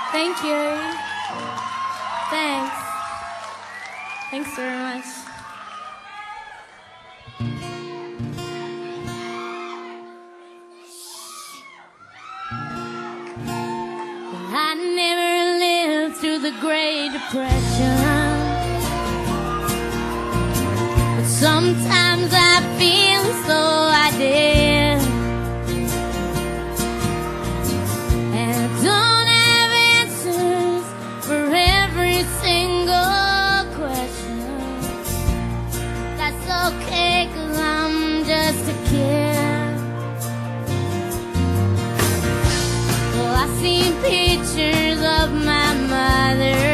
Thank you. Thanks. Thanks very much. I never lived through the Great Depression, but sometimes I feel as though I did. And I don't have answers for every single question. That's okay, 'cause I'm just a kid. Well, I've seen pictures of my mother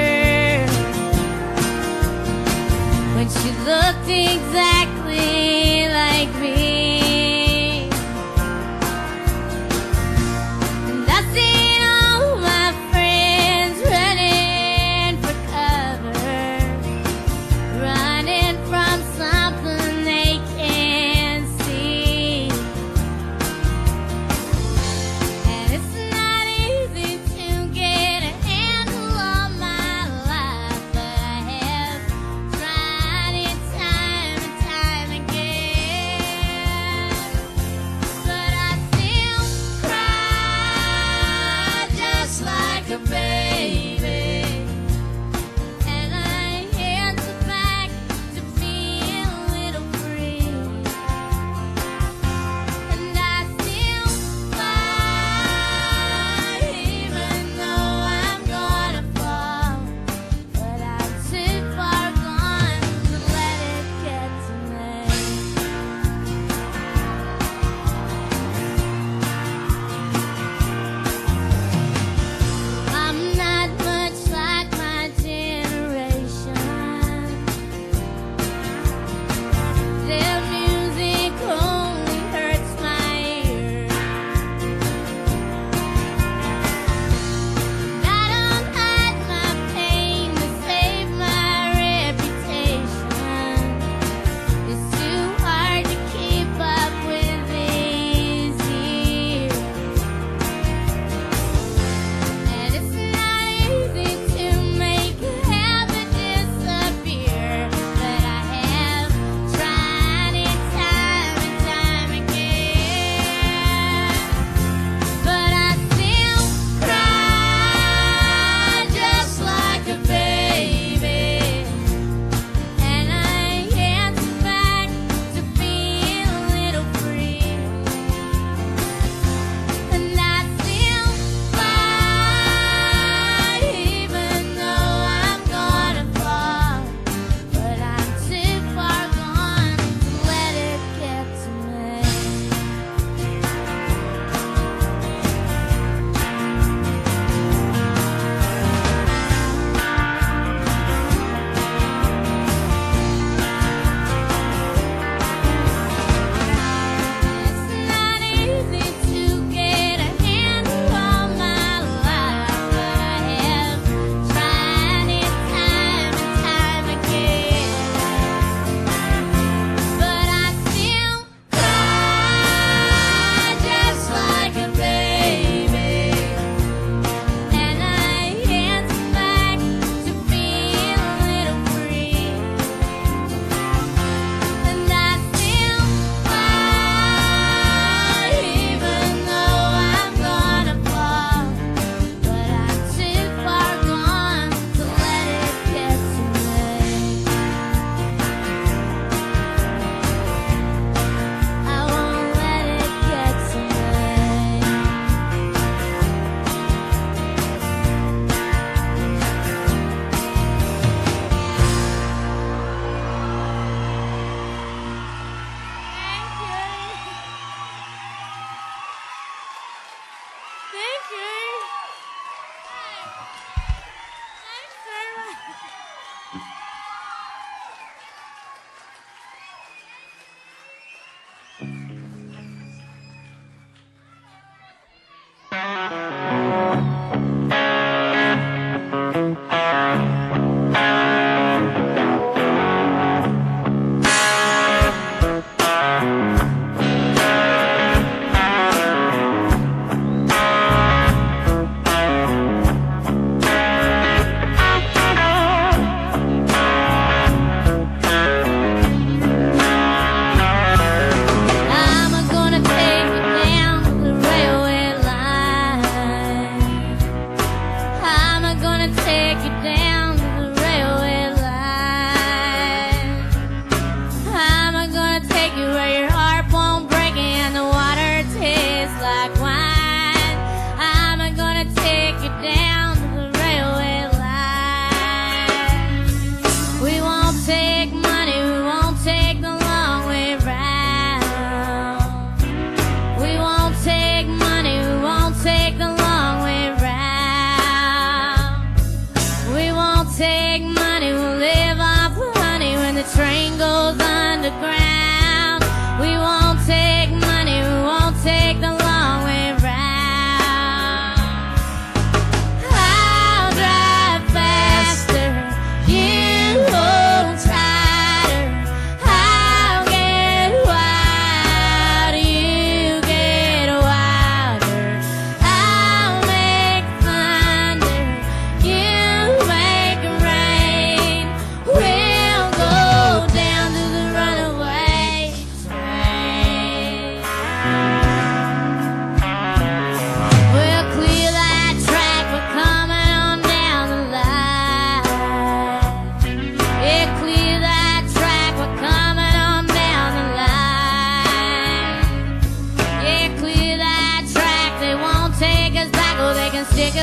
when she looked exactly like me. And I've seen all my friends running for cover, running from something they can't see. And it's not easy to get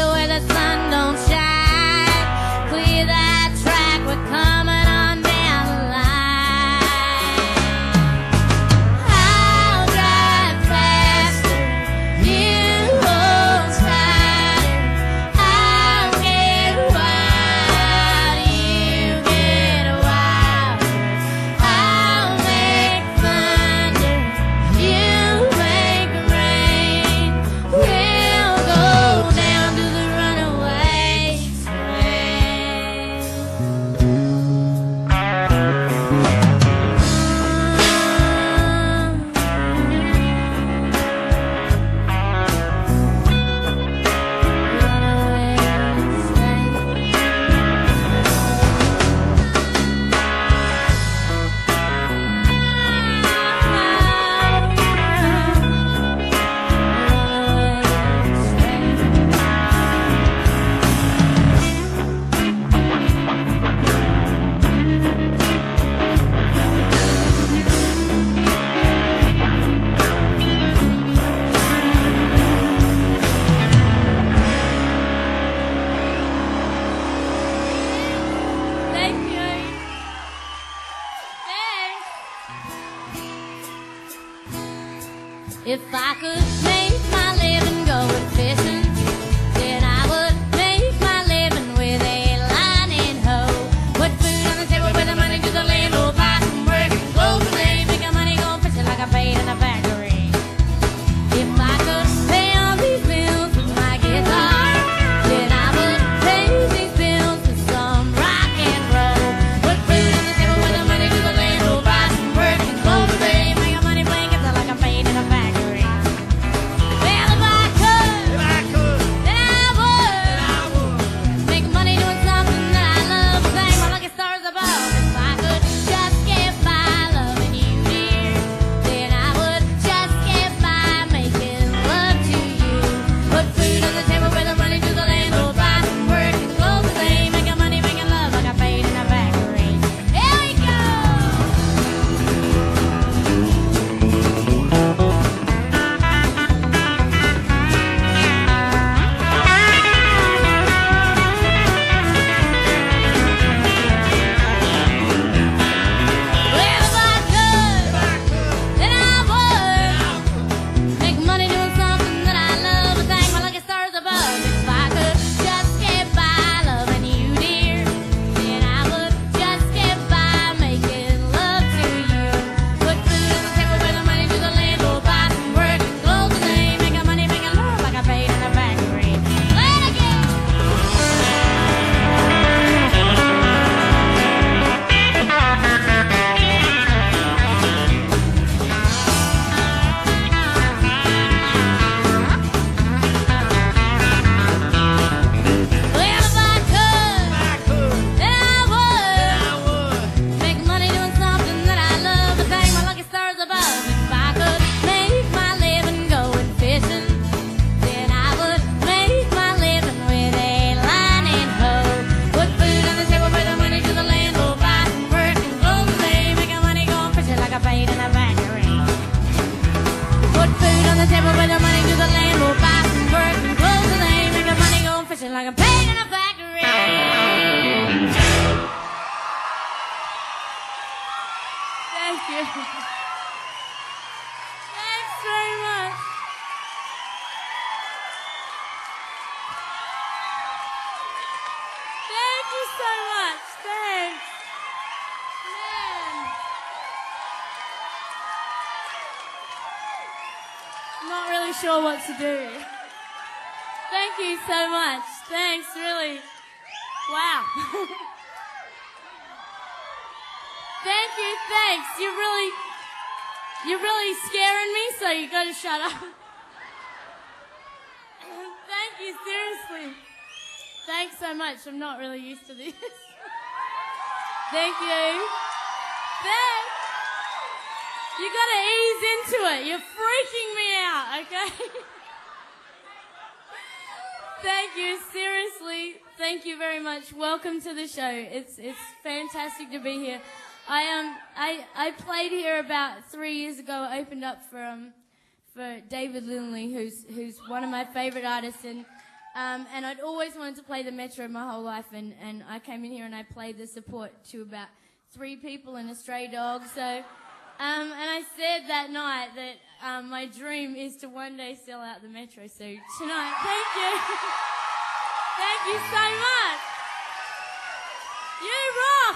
where the sun don't shine. Clear that track, we're coming on down the line. I'll drive faster, you hold tighter. I'll get wild, you get wild. I'll make thunder, you make rain. We'll go down to the runaway train. Thank you. Thanks. If I could make my living going fishing, then I would make my living with a line and hoe. Put food on the table with the money to the landlord, buy some work and close the day, make money going fishing like I paid in a factory. If I could pay all these bills with my guitar, then I would pay these bills with some rock and roll. Put food on the table with the money to the landlord, buy some work and close the day, make money playing guitar like I paid in a factory. Well, if I could, then I would make money doing something that I love, thank my lucky stars above. If I could just get by loving you, dear, then I would just get by making love to you. Put food on the table with the money to the landlord, buy some work and close the day, making money, making love like I paid in a factory. Here we go. Well, if I could, then I would make money doing something that I love and thank my lucky stars above. If I could just get by loving you, dear, then I would just get by making love to you. Put food on the table with the money to the landlord, buy some work and close the day, making money, making love like I paid in a factory. Let it go. Well, if I could, then I would make money doing something that I love and thank my lucky stars above. If I could make my living going fishing, then I would make my living with a line and hoe. Put food on the table with the money to the landlord, buy some work and close the day, making money going fishing like I paid in a factory. Put food on the table with the money to the landlord, buy some work and close the day, making money going fishing like I paid in a factory. Thank you. Thanks very much. Thank you so much. Thanks. Man. I'm not really sure what to do. Thank you so much. Thanks, really. Wow. Thank you, thanks. You're really scaring me, so you gotta shut up. Thank you, seriously. Thanks so much. I'm not really used to this. Thank you. Thanks. You gotta ease into it. You're freaking me out, okay? Thank you, seriously. Thank you very much. Welcome to the show. It's fantastic to be here. I played here about 3 years ago. I opened up for David Lindley, who's one of my favorite artists, and And I'd always wanted to play the Metro my whole life, and I came in here and I played the support to about 3 people and a stray dog. So, and I said that night that my dream is to one day sell out the Metro. So tonight, thank you. Thank you so much. You rock.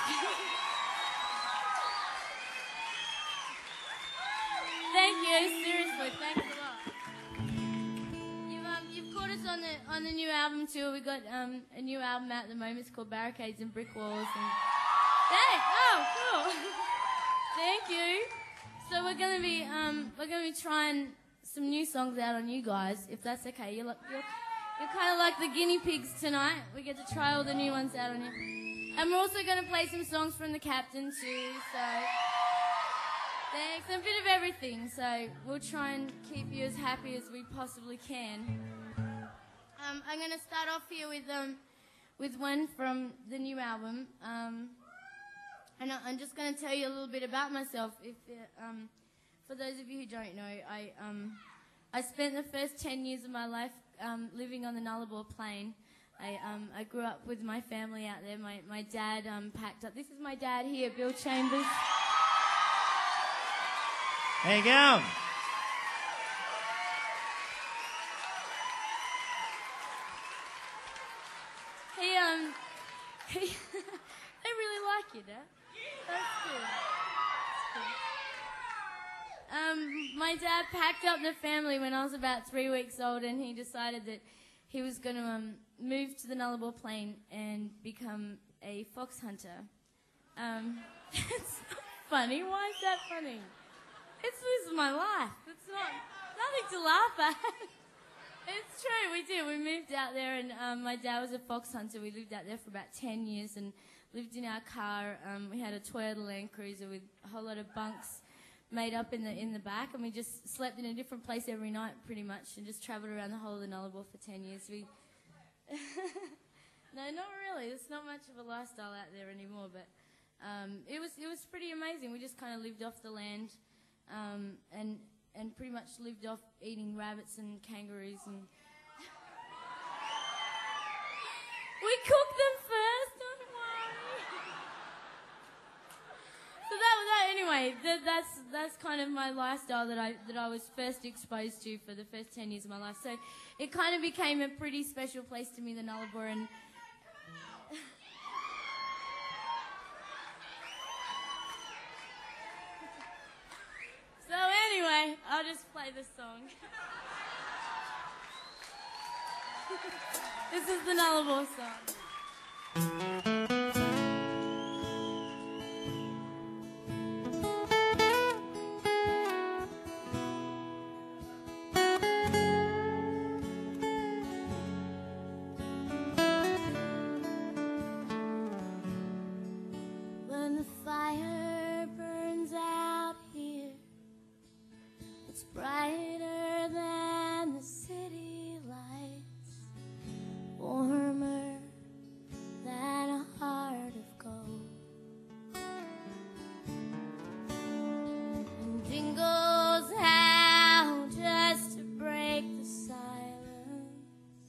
Thank you, seriously, thanks a lot. You've caught us on the new album tour. We got a new album out at the moment. It's called Barricades and Brick Walls. And cool. Thank you. So we're gonna be trying some new songs out on you guys, if that's okay. You're kind of like the guinea pigs tonight. We get to try all the new ones out on you. And we're also gonna play some songs from the Captain too. So. Thanks, a bit of everything, so we'll try and keep you as happy as we possibly can. I'm going to start off here with one from the new album, and I'm just going to tell you a little bit about myself. For those of you who don't know, I spent the first 10 years of my life living on the Nullarbor Plain. I grew up with my family out there. My dad packed up. This is my dad here, Bill Chambers. Hey, go. They really like you, Dad. That's good. My dad packed up the family when I was about 3 weeks old, and he decided that he was going to move to the Nullarbor Plain and become a fox hunter. It's not funny. Why is that funny? This is my life. It's nothing to laugh at. It's true, we did. We moved out there, and my dad was a fox hunter. We lived out there for about 10 years and lived in our car. We had a Toyota Land Cruiser with a whole lot of bunks made up in the back, and we just slept in a different place every night pretty much and just travelled around the whole of the Nullarbor for 10 years. No, not really. There's not much of a lifestyle out there anymore, but it was pretty amazing. We just kind of lived off the land. And pretty much lived off eating rabbits and kangaroos, and we cooked them first, don't worry. So anyway, that's kind of my lifestyle that I was first exposed to for the first 10 years of my life. So it kind of became a pretty special place to me, the Nullarbor, and so anyway, I'll just play this song. This is the Nullarbor song. When the fire burns out here, it's brighter than the city lights, warmer than a heart of gold. And jingles out just to break the silence.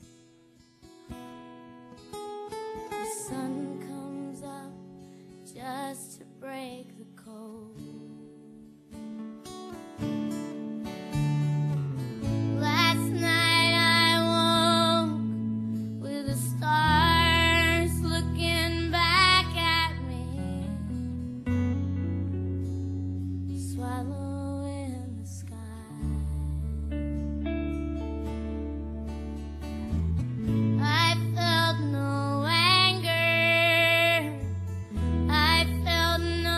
The sun comes up just to break the cold. Last night I woke with the stars looking back at me, swallow in the sky. I felt no anger, I felt no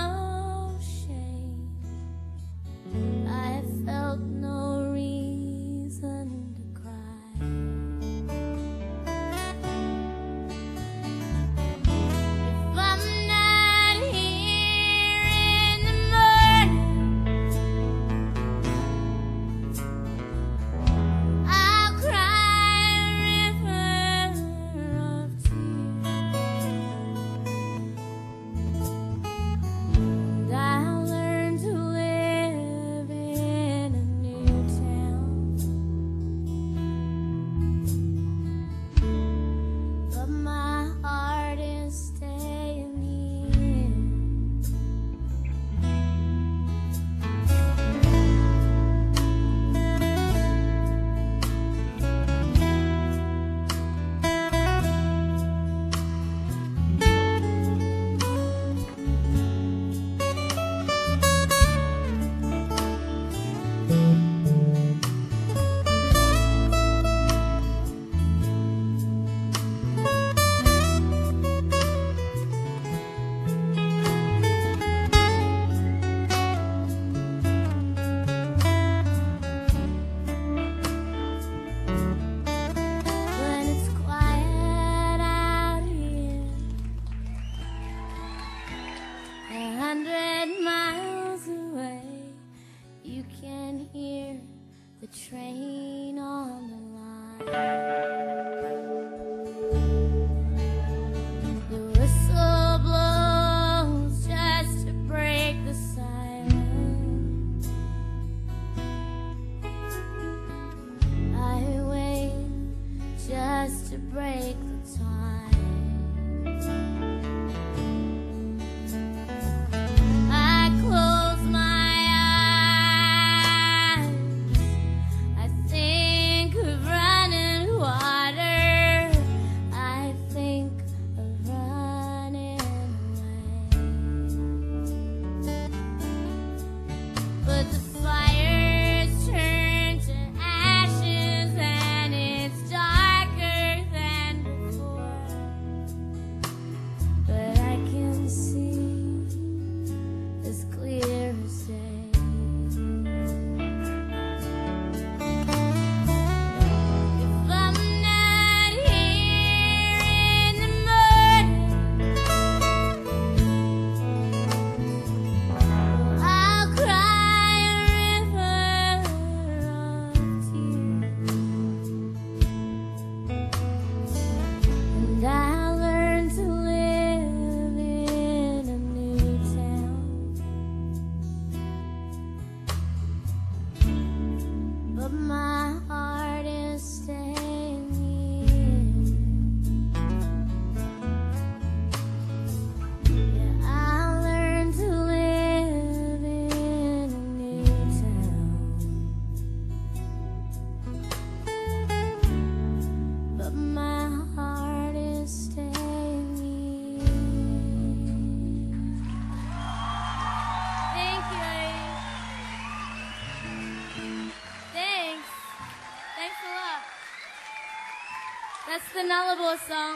a Nullarbor song.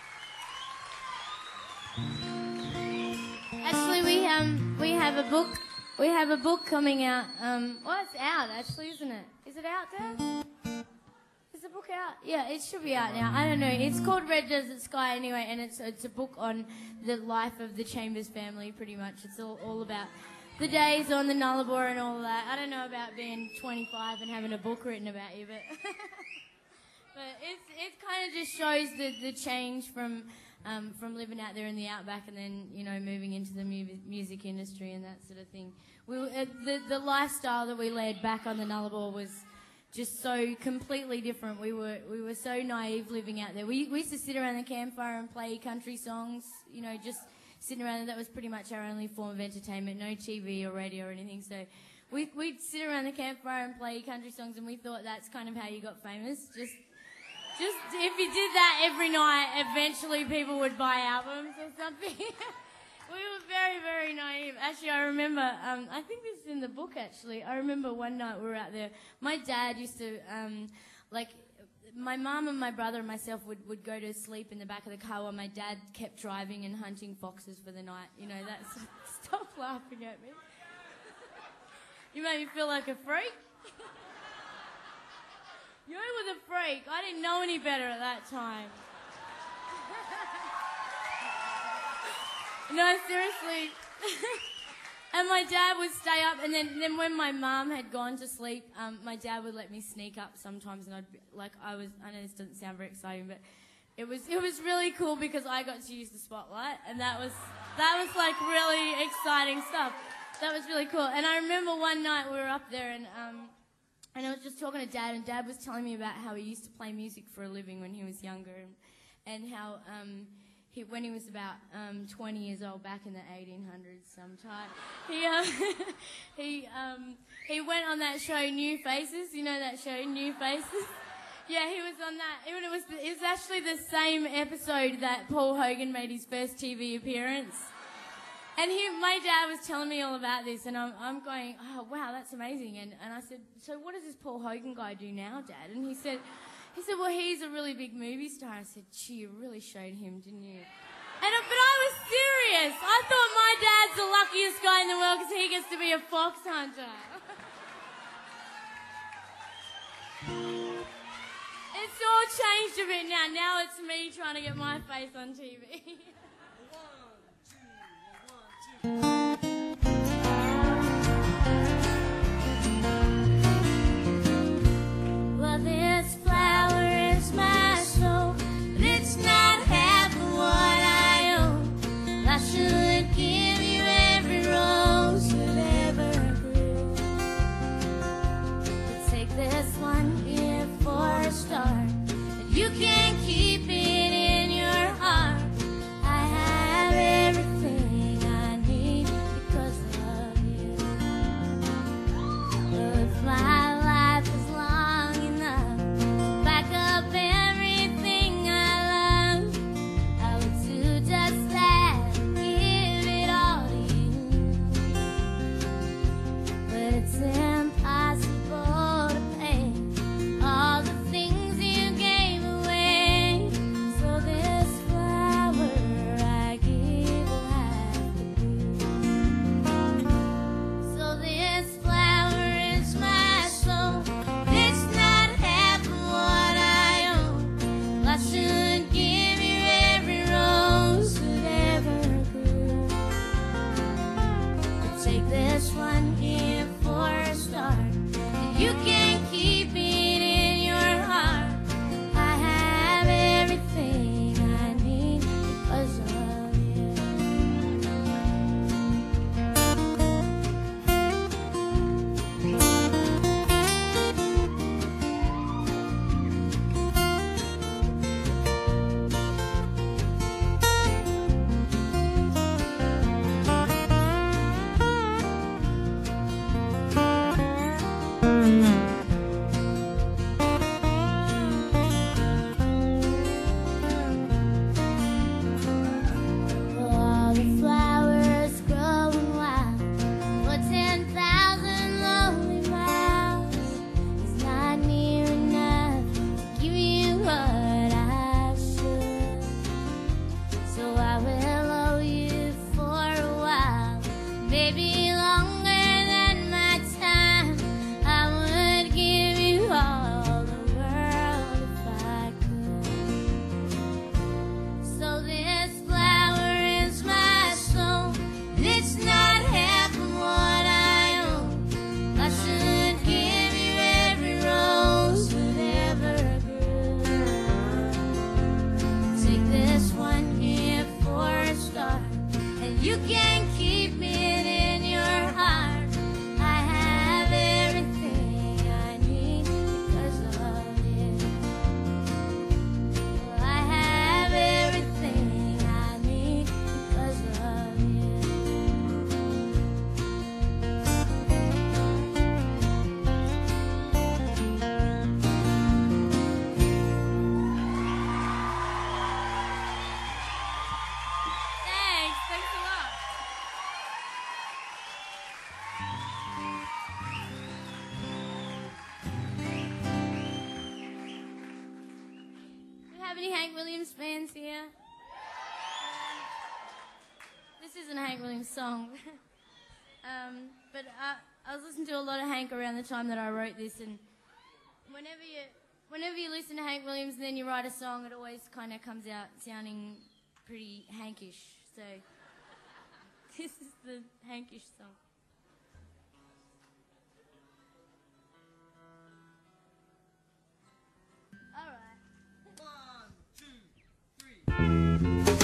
Actually, we have a book. We have a book coming out. Well, it's out actually, isn't it? Is it out, Dad? Is the book out? Yeah, it should be out now. I don't know. It's called Red Desert Sky anyway, and it's a book on the life of the Chambers family, pretty much. It's all about the days on the Nullarbor and all that. I don't know about being 25 and having a book written about you, but it kind of just shows the change from living out there in the outback and then, you know, moving into the music industry and that sort of thing. The lifestyle that we led back on the Nullarbor was just so completely different. We were so naive living out there. We used to sit around the campfire and play country songs, you know, just sitting around, and that was pretty much our only form of entertainment, no TV or radio or anything. So we'd sit around the campfire and play country songs, and we thought that's kind of how you got famous. Just if you did that every night, eventually people would buy albums or something. We were very, very naive. Actually, I remember, I think this is in the book actually. I remember one night we were out there. My dad used to, my mum and my brother and myself would go to sleep in the back of the car while my dad kept driving and hunting foxes for the night. You know, that's... Stop laughing at me. You made me feel like a freak. You were the freak. I didn't know any better at that time. No, seriously. And my dad would stay up, and then when my mum had gone to sleep, my dad would let me sneak up sometimes, and I'd be, like, I know this doesn't sound very exciting, but it was really cool because I got to use the spotlight, and that was like really exciting stuff. That was really cool. And I remember one night we were up there, and I was just talking to Dad, and Dad was telling me about how he used to play music for a living when he was younger, and how when he was about 20 years old, back in the 1800s sometime, he went on that show New Faces. You know that show, New Faces? Yeah, he was on that. It was actually the same episode that Paul Hogan made his first TV appearance. And my dad was telling me all about this, and I'm going, oh, wow, that's amazing. And I said, so what does this Paul Hogan guy do now, Dad? And he said, well, he's a really big movie star. I said, gee, you really showed him, didn't you? But I was serious. I thought my dad's the luckiest guy in the world because he gets to be a fox hunter. It's all changed a bit now. Now it's me trying to get my face on TV. Well, this flower is my soul, but it's not half of what I own. I should give you every rose that ever grew. But take this one here for a start, and you can keep it in your heart. I any Hank Williams fans here? This isn't a Hank Williams song. But I was listening to a lot of Hank around the time that I wrote this, and whenever you listen to Hank Williams and then you write a song, it always kind of comes out sounding pretty Hankish. So this is the Hankish song. All right. 1, 2, 3.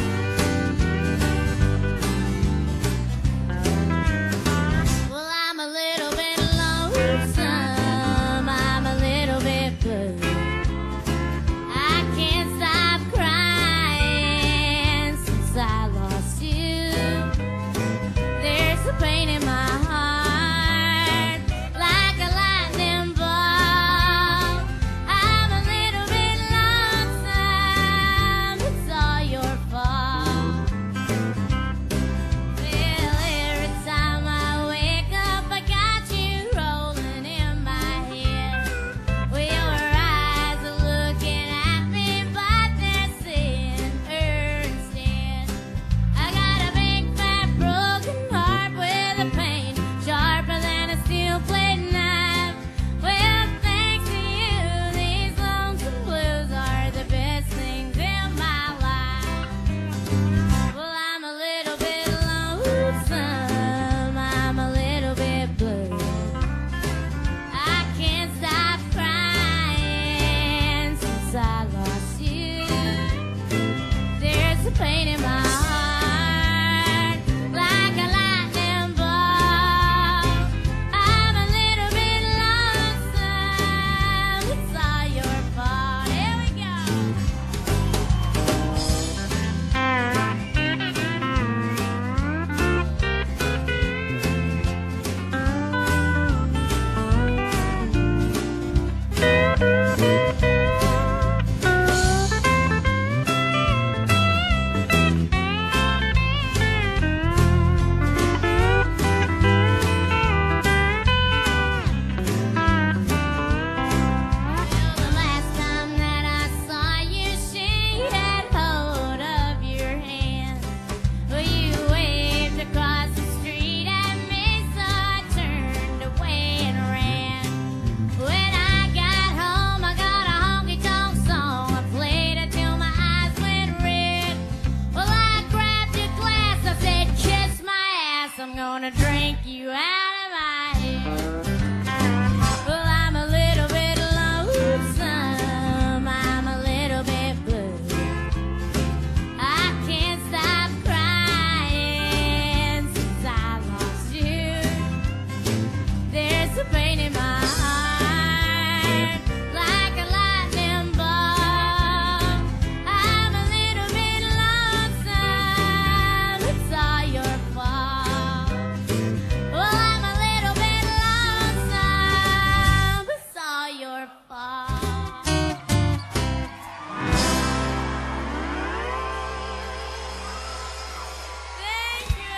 Well, I'm a little bit lonesome. I'm a little bit blue. I can't stop crying since I lost you. There's a pain in my heart, like a lightning bolt. I'm a little bit lonesome. It's all your fault. Well, every time I wake up, I got you rolling in my head. Well, your eyes are looking at me, but they're seeing her instead. I got a big fat broken heart with a pain sharper than a steel plate knife. Well, thanks to you, these lonesome blues are the best things in my life. Well, I'm a little bit lonesome. I'm a little bit blue. I can't stop crying since I lost you. There's a pain in my heart, like a lightning bolt. I'm a little bit lonesome. It's all your fault. Here we go. Well, the last time that I saw you, she had hold of your hand. Well, you waved across the street at me, so I turned away and ran. When I got home, I got a honky-tonk song. I played it till my eyes went red. Well, I grabbed your glass, I said, kiss my ass, I'm gonna drink you out of my head. Well, I'm a little bit lonesome. I'm a little bit blue. I can't stop crying since I lost you. There's a pain in my heart, like a lightning bolt. I'm a little bit lonesome. It's all your fault. Well, I'm a little bit lonesome. It's all your fault. Thank you.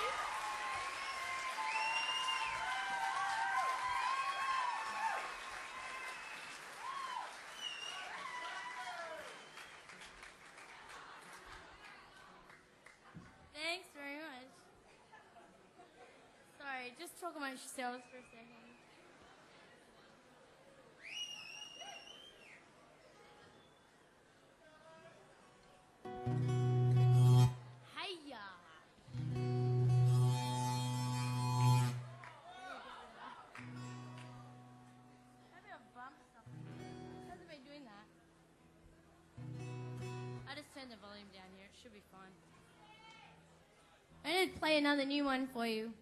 Thanks very much. Sorry, just talk amongst yourselves for a second. Hiya. Maybe I'll bump something. Hasn't been doing that. I just turned the volume down here. It should be fine. I'm going to play another new one for you.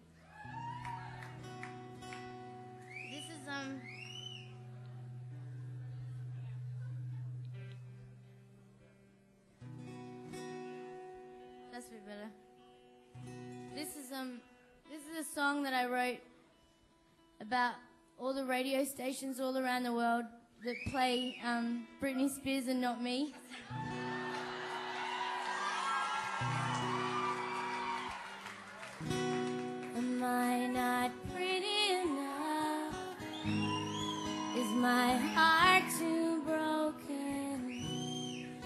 This is, that's a bit better. This is a song that I wrote about all the radio stations all around the world that play Britney Spears and Not Me. Am I not pretty enough? Is my heart too broken?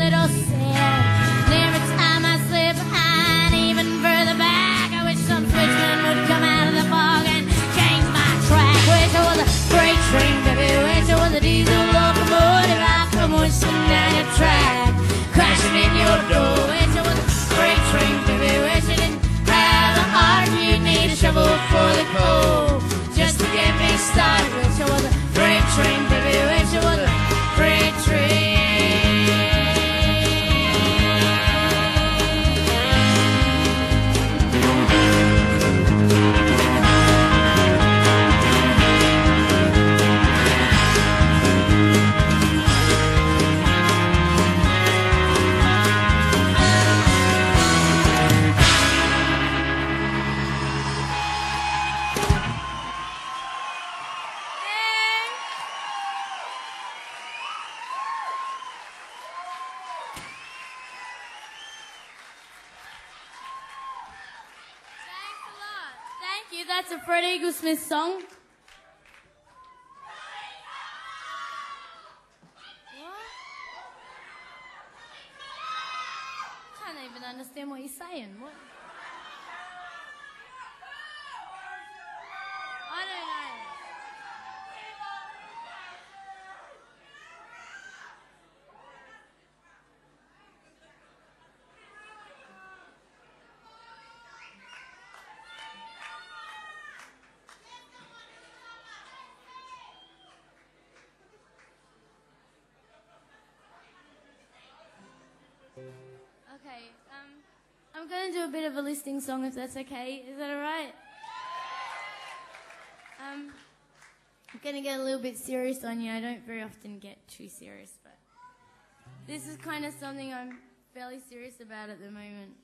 little sad. And every time I slip behind, even further back, I wish some switchman would come out of the fog and change my track. Wish I was a freight train, baby. Wish I was a diesel locomotive. I come wishing down your track, crashing in your door. Wish I was a freight train, baby. Wish I didn't have a heart. You need a shovel for the coal just to get me started. Wish I was a freight train, baby. Wish I was a freight train. Thank you. That's a Fred Eaglesmith song. What? Can't even understand what you're saying. What? I don't know. Okay, I'm going to do a bit of a listening song if that's okay. Is that alright? I'm going to get a little bit serious on you. I don't very often get too serious, but this is kind of something I'm fairly serious about at the moment.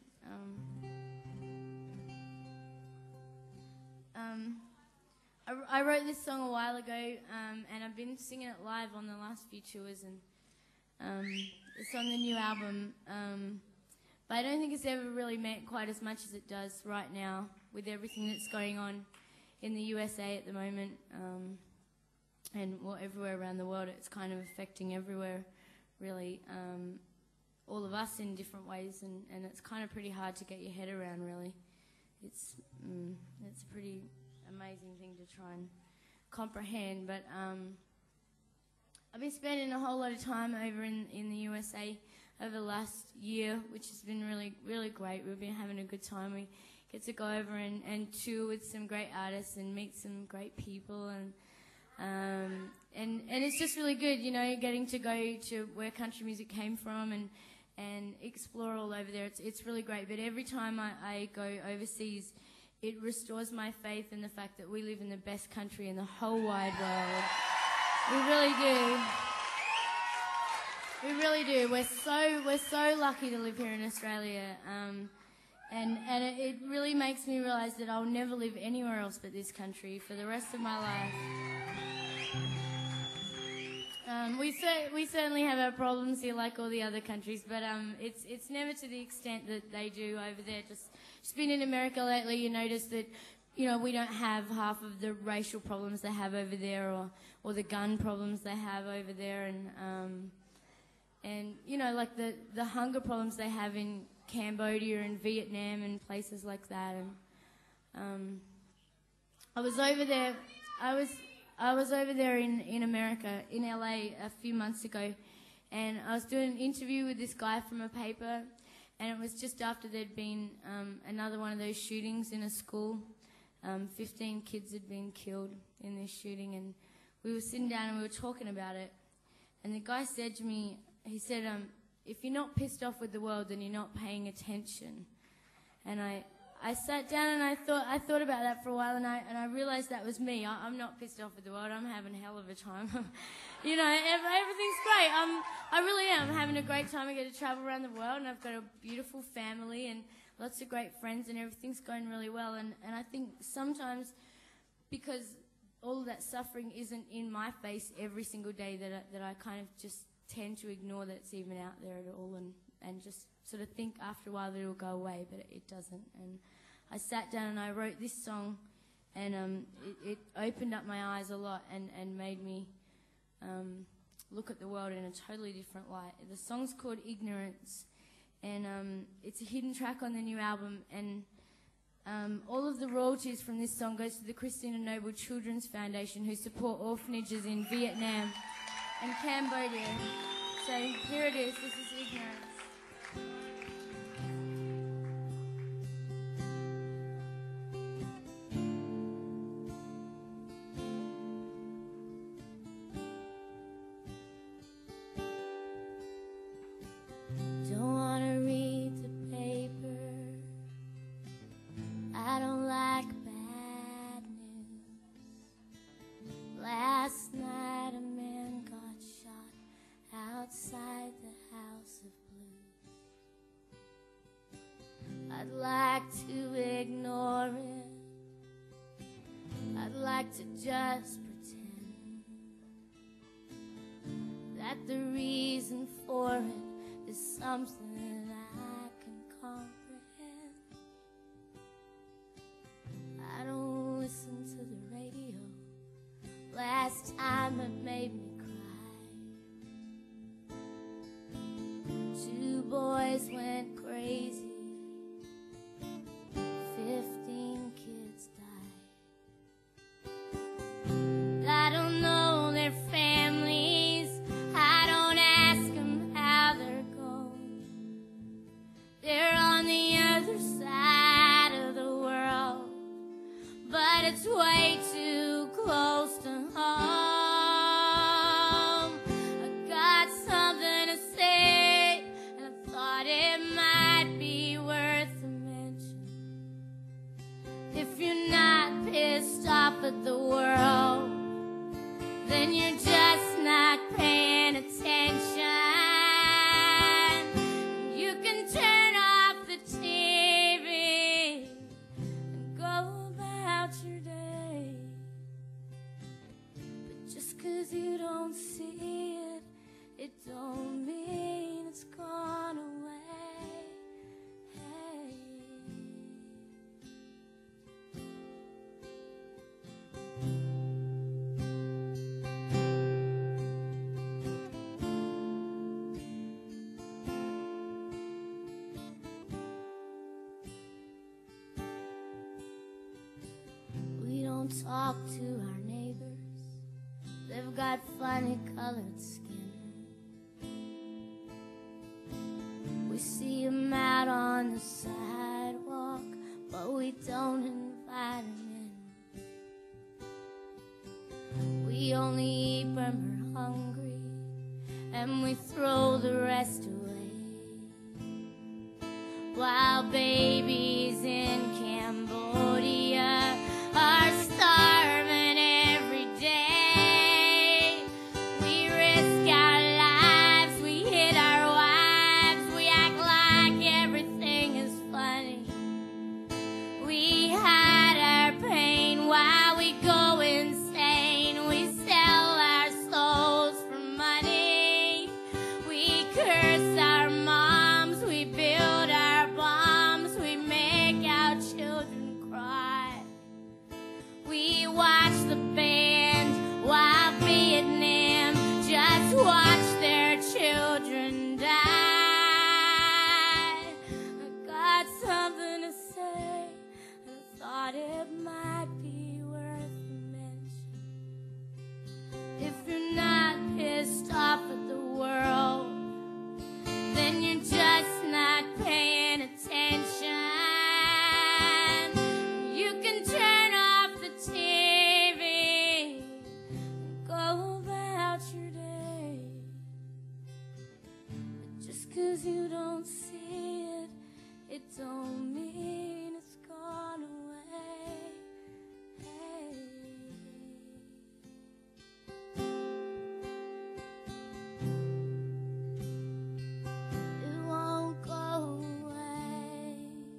I wrote this song a while ago, and I've been singing it live on the last few tours, and it's on the new album, but I don't think it's ever really meant quite as much as it does right now with everything that's going on in the USA at the moment, and well, everywhere around the world. It's kind of affecting everywhere, really, all of us in different ways, and it's kind of pretty hard to get your head around, really. It's a pretty amazing thing to try and comprehend, but I've been spending a whole lot of time over in the USA over the last year, which has been really, really great. We've been having a good time. We get to go over and tour with some great artists and meet some great people, and it's just really good, you know, getting to go to where country music came from and explore all over there. It's really great. But every time I go overseas, it restores my faith in the fact that we live in the best country in the whole wide world. We really do. We really do. We're so lucky to live here in Australia, and it really makes me realise that I'll never live anywhere else but this country for the rest of my life. We certainly have our problems here, like all the other countries, but it's never to the extent that they do over there. Just been in America lately, you notice that, you know, we don't have half of the racial problems they have over there, or the gun problems they have over there, and you know, like the hunger problems they have in Cambodia and Vietnam and places like that. And I was over there. I was over there in America, in LA, a few months ago, and I was doing an interview with this guy from a paper, and it was just after there'd been another one of those shootings in a school. 15 kids had been killed in this shooting, and we were sitting down and we were talking about it, and the guy said to me, he said, if you're not pissed off with the world, then you're not paying attention. And I sat down and I thought about that for a while, and I realised that was me. I'm not pissed off with the world. I'm having a hell of a time. You know, everything's great. I really am. I'm having a great time. I get to travel around the world, and I've got a beautiful family and lots of great friends, and everything's going really well. And I think sometimes, because all of that suffering isn't in my face every single day, that I kind of just tend to ignore that it's even out there at all, and just sort of think after a while that it'll go away, but it doesn't. And I sat down and I wrote this song, and it opened up my eyes a lot and made me look at the world in a totally different light. The song's called Ignorance, and it's a hidden track on the new album, and all of the royalties from this song goes to the Christina Noble Children's Foundation, who support orphanages in Vietnam and Cambodia. So here it is, this is Ignorance. Don't wanna read the paper, I don't like bad news. Last night a man got shot outside the House of Blues. I'd like to ignore it, I'd like to just pretend that the reason for it is something that I can comprehend. I don't listen to the radio, last time it made me cry. 2 boys went crazy, 15 kids died. I don't know their families, I don't ask them how they're going. They're on the other side of the world, but it's way too close to home. I got something to say, and I thought it might be worth a mention. If you're not pissed off at the world, then you're just not paying attention. You can turn off the TV and go about your day. But just 'cause you don't see it, it don't mean it's gone away. Hey. We don't talk to our neighbors, they've got funny colored skin. We see them out on the sidewalk, but we don't invite them in. We only eat when we're hungry, and we throw the rest away. While babies in Cambodia are starving every day, we risk our lives, we hit our wives, we act like everything is funny. We hide our pain while we go insane. We sell our souls for money. We curse our moms, we build our bombs, we make our children cry. We watch the band while Vietnam just watch their children die. I got something to say, I thought it might be worth a mention. If you're not pissed off at the world, then you're just not paying attention. You can turn off the TV and go about your day. But just 'cause you don't see it, it don't mean it's gone away. Hey. It won't go away.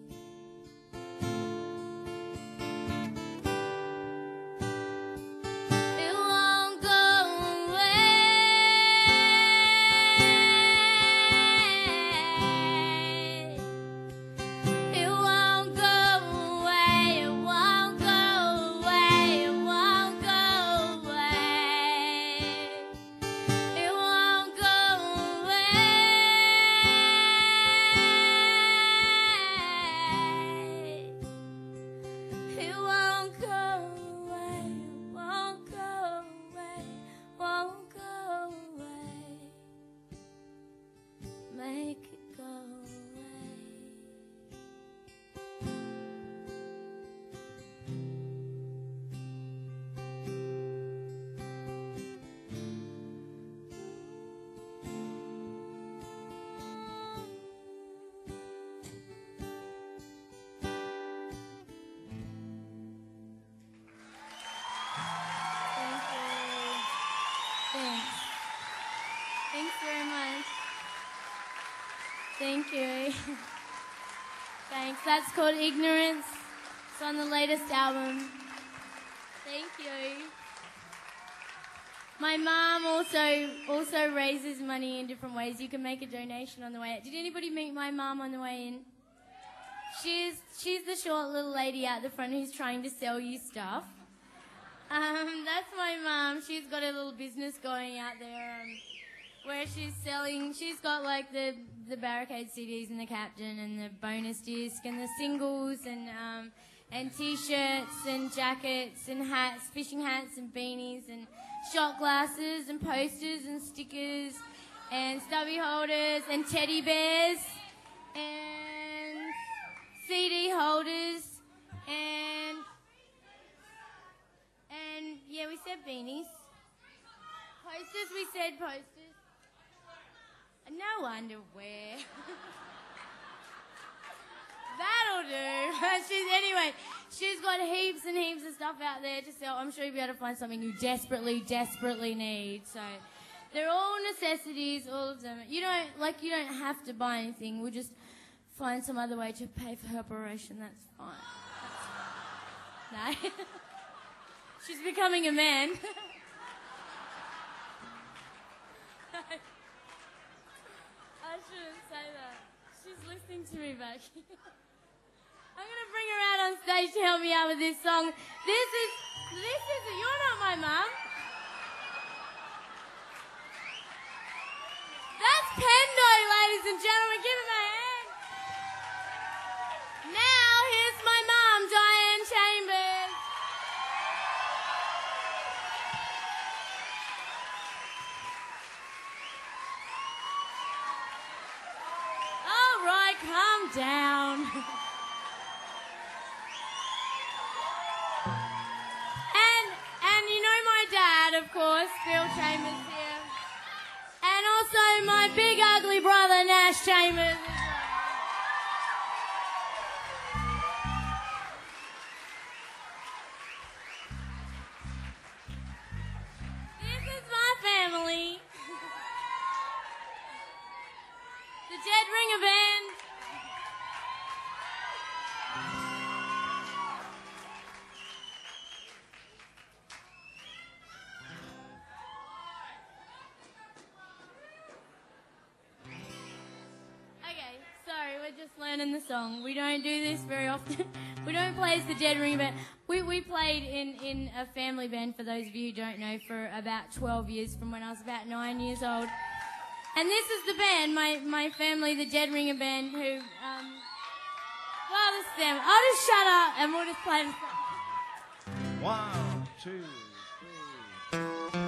It won't go away. It Thank you. Thanks. That's called Ignorance. It's on the latest album. Thank you. My mum also raises money in different ways. You can make a donation on the way out. Did anybody meet my mum on the way in? She's the short little lady out the front who's trying to sell you stuff. That's my mum. She's got a little business going out there where she's selling. She's got like the Barricade CDs and the Captain and the bonus disc and the singles and T-shirts and jackets and hats, fishing hats and beanies and shot glasses and posters and stickers and stubby holders and teddy bears and CD holders and yeah, we said beanies. Posters, we said posters. No underwear. That'll do. Anyway, she's got heaps and heaps of stuff out there to sell. I'm sure you'll be able to find something you desperately, desperately need. So they're all necessities, all of them. You don't have to buy anything. We'll just find some other way to pay for her operation. That's fine. No. She's becoming a man. I shouldn't say that. She's listening to me back here. I'm going to bring her out on stage to help me out with this song. This is, you're not my mum. That's Pendo, ladies and gentlemen. Give him a hand. Now, here's my mum, Diane Chambers. All right, calm down. And you know my dad, of course, Bill Chambers here. And also my big ugly brother, Nash Chambers. This is my family. The Dead Ringer Band. Just learning the song. We don't do this very often. We don't play as the Dead Ringer Band. We played in a family band, for those of you who don't know, for about 12 years, from when I was about 9 years old. And this is the band, my family, the Dead Ringer Band, who, well, this is them. I'll just shut up and we'll just play the song. 1, 2, 3.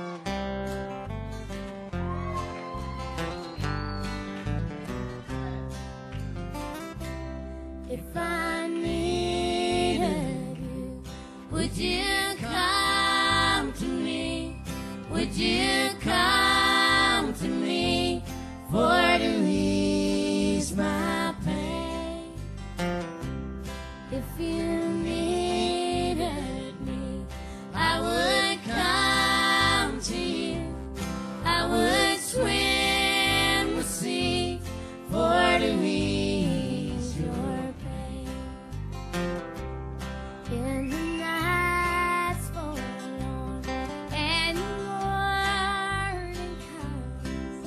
If I needed you, would you come to me? Would you come to me for to ease my pain? If you needed me, I would come to you. I would swim the sea for to ease your pain. In the nights forlorn and the morning comes,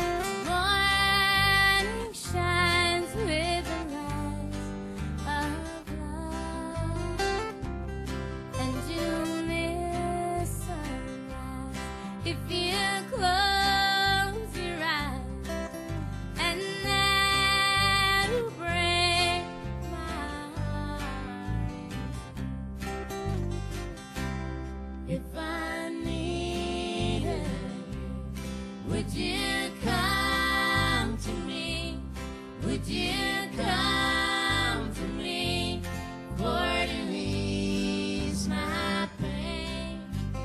morning shines with the light of love, and you'll miss sunrise if you close your eyes, and that'll break my heart. If I needed you, would you come to me? Would you come to me for to ease my pain?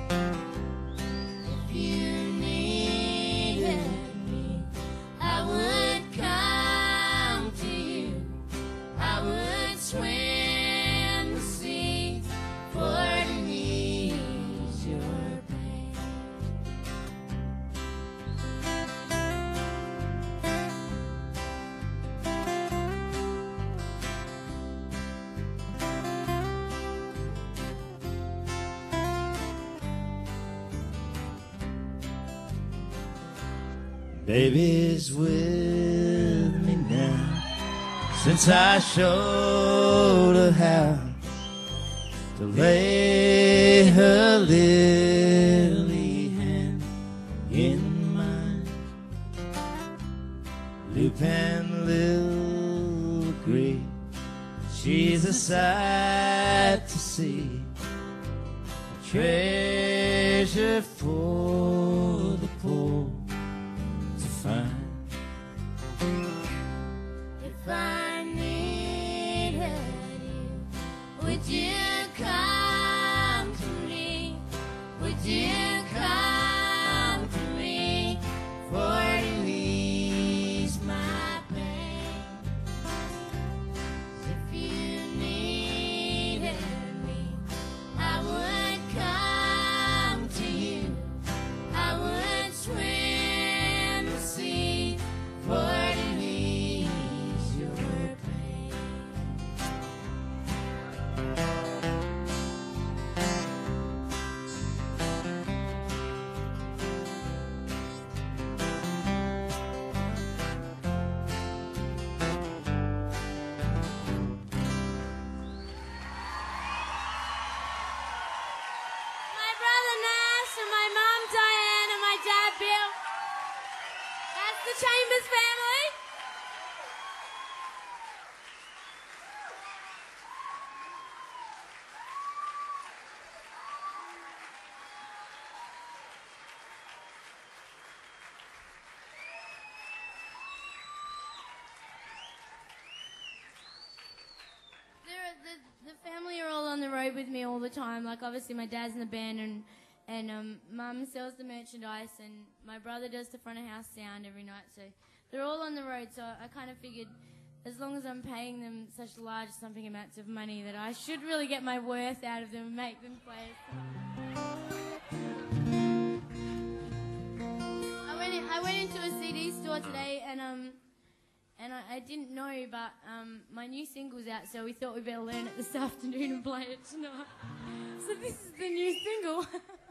If you needed me, I would come to you. I would swim the seas for to ease your pain. Baby's with me now, since I showed her how to lay her lily hand in mine. Lupin Lil Grey, she's a sight to see, a treasure for the poor to find. If I needed you, would you come to me? Would you come to me for to ease my pain? If you needed me, I would come to you. I would swim the sea for to ease your pain. My brother Nash and my mom Diane and my dad Bill. That's the Chambers family. The family are all on the road with me all the time. Like, obviously my dad's in the band, and mum sells the merchandise, and my brother does the front of house sound every night. So they're all on the road. So I kind of figured, as long as I'm paying them such large something amounts of money, that I should really get my worth out of them and make them play a song. I went into a CD store today, and I didn't know, but my new single's out, so we thought we'd better learn it this afternoon and play it tonight. So this is the new single.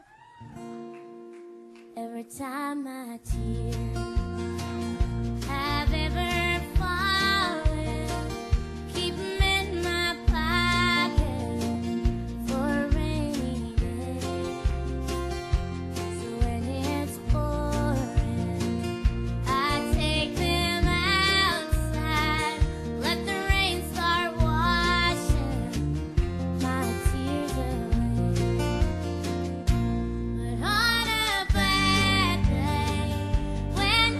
Every time my tears have ever fallen, keep 'em in my pocket for a rainy day. So when it's pouring, I take them outside, let the rain start washing my tears away. But on a bad day, when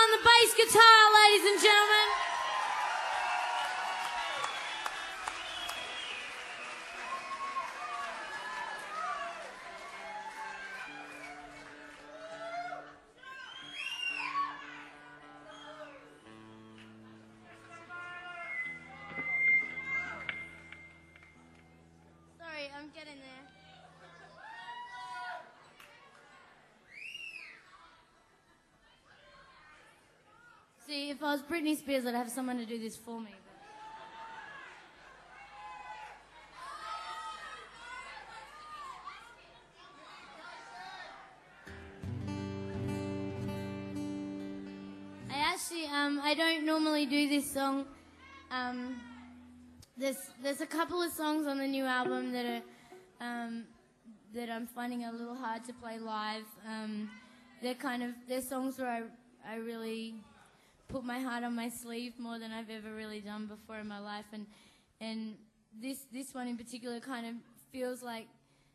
on the bass guitar, ladies and gentlemen. Sorry, I'm getting there. See, if I was Britney Spears, I'd have someone to do this for me. I don't normally do this song. There's a couple of songs on the new album that are that I'm finding a little hard to play live. They're songs where I really put my heart on my sleeve more than I've ever really done before in my life, and this one in particular kind of feels like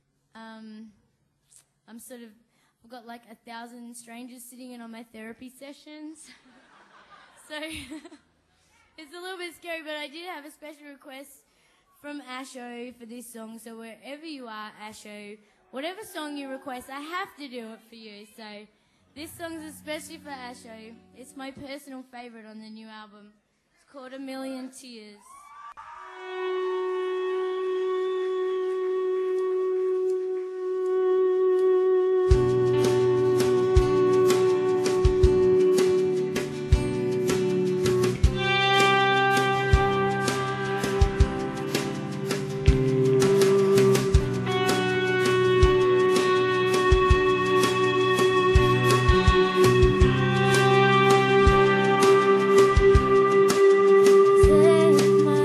I've got like 1,000 strangers sitting in on my therapy sessions. So it's a little bit scary, but I did have a special request from Asho for this song. So wherever you are, Asho, whatever song you request, I have to do it for you. So this song's especially for Asho. It's my personal favourite on the new album. It's called A Million Tears. Take my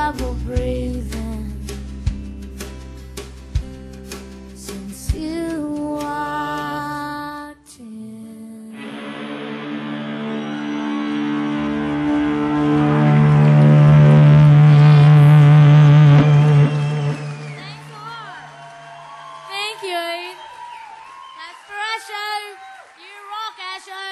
trouble breathing since you walked in. Thanks a lot. Thank you. That's for Asho. You rock, Asho.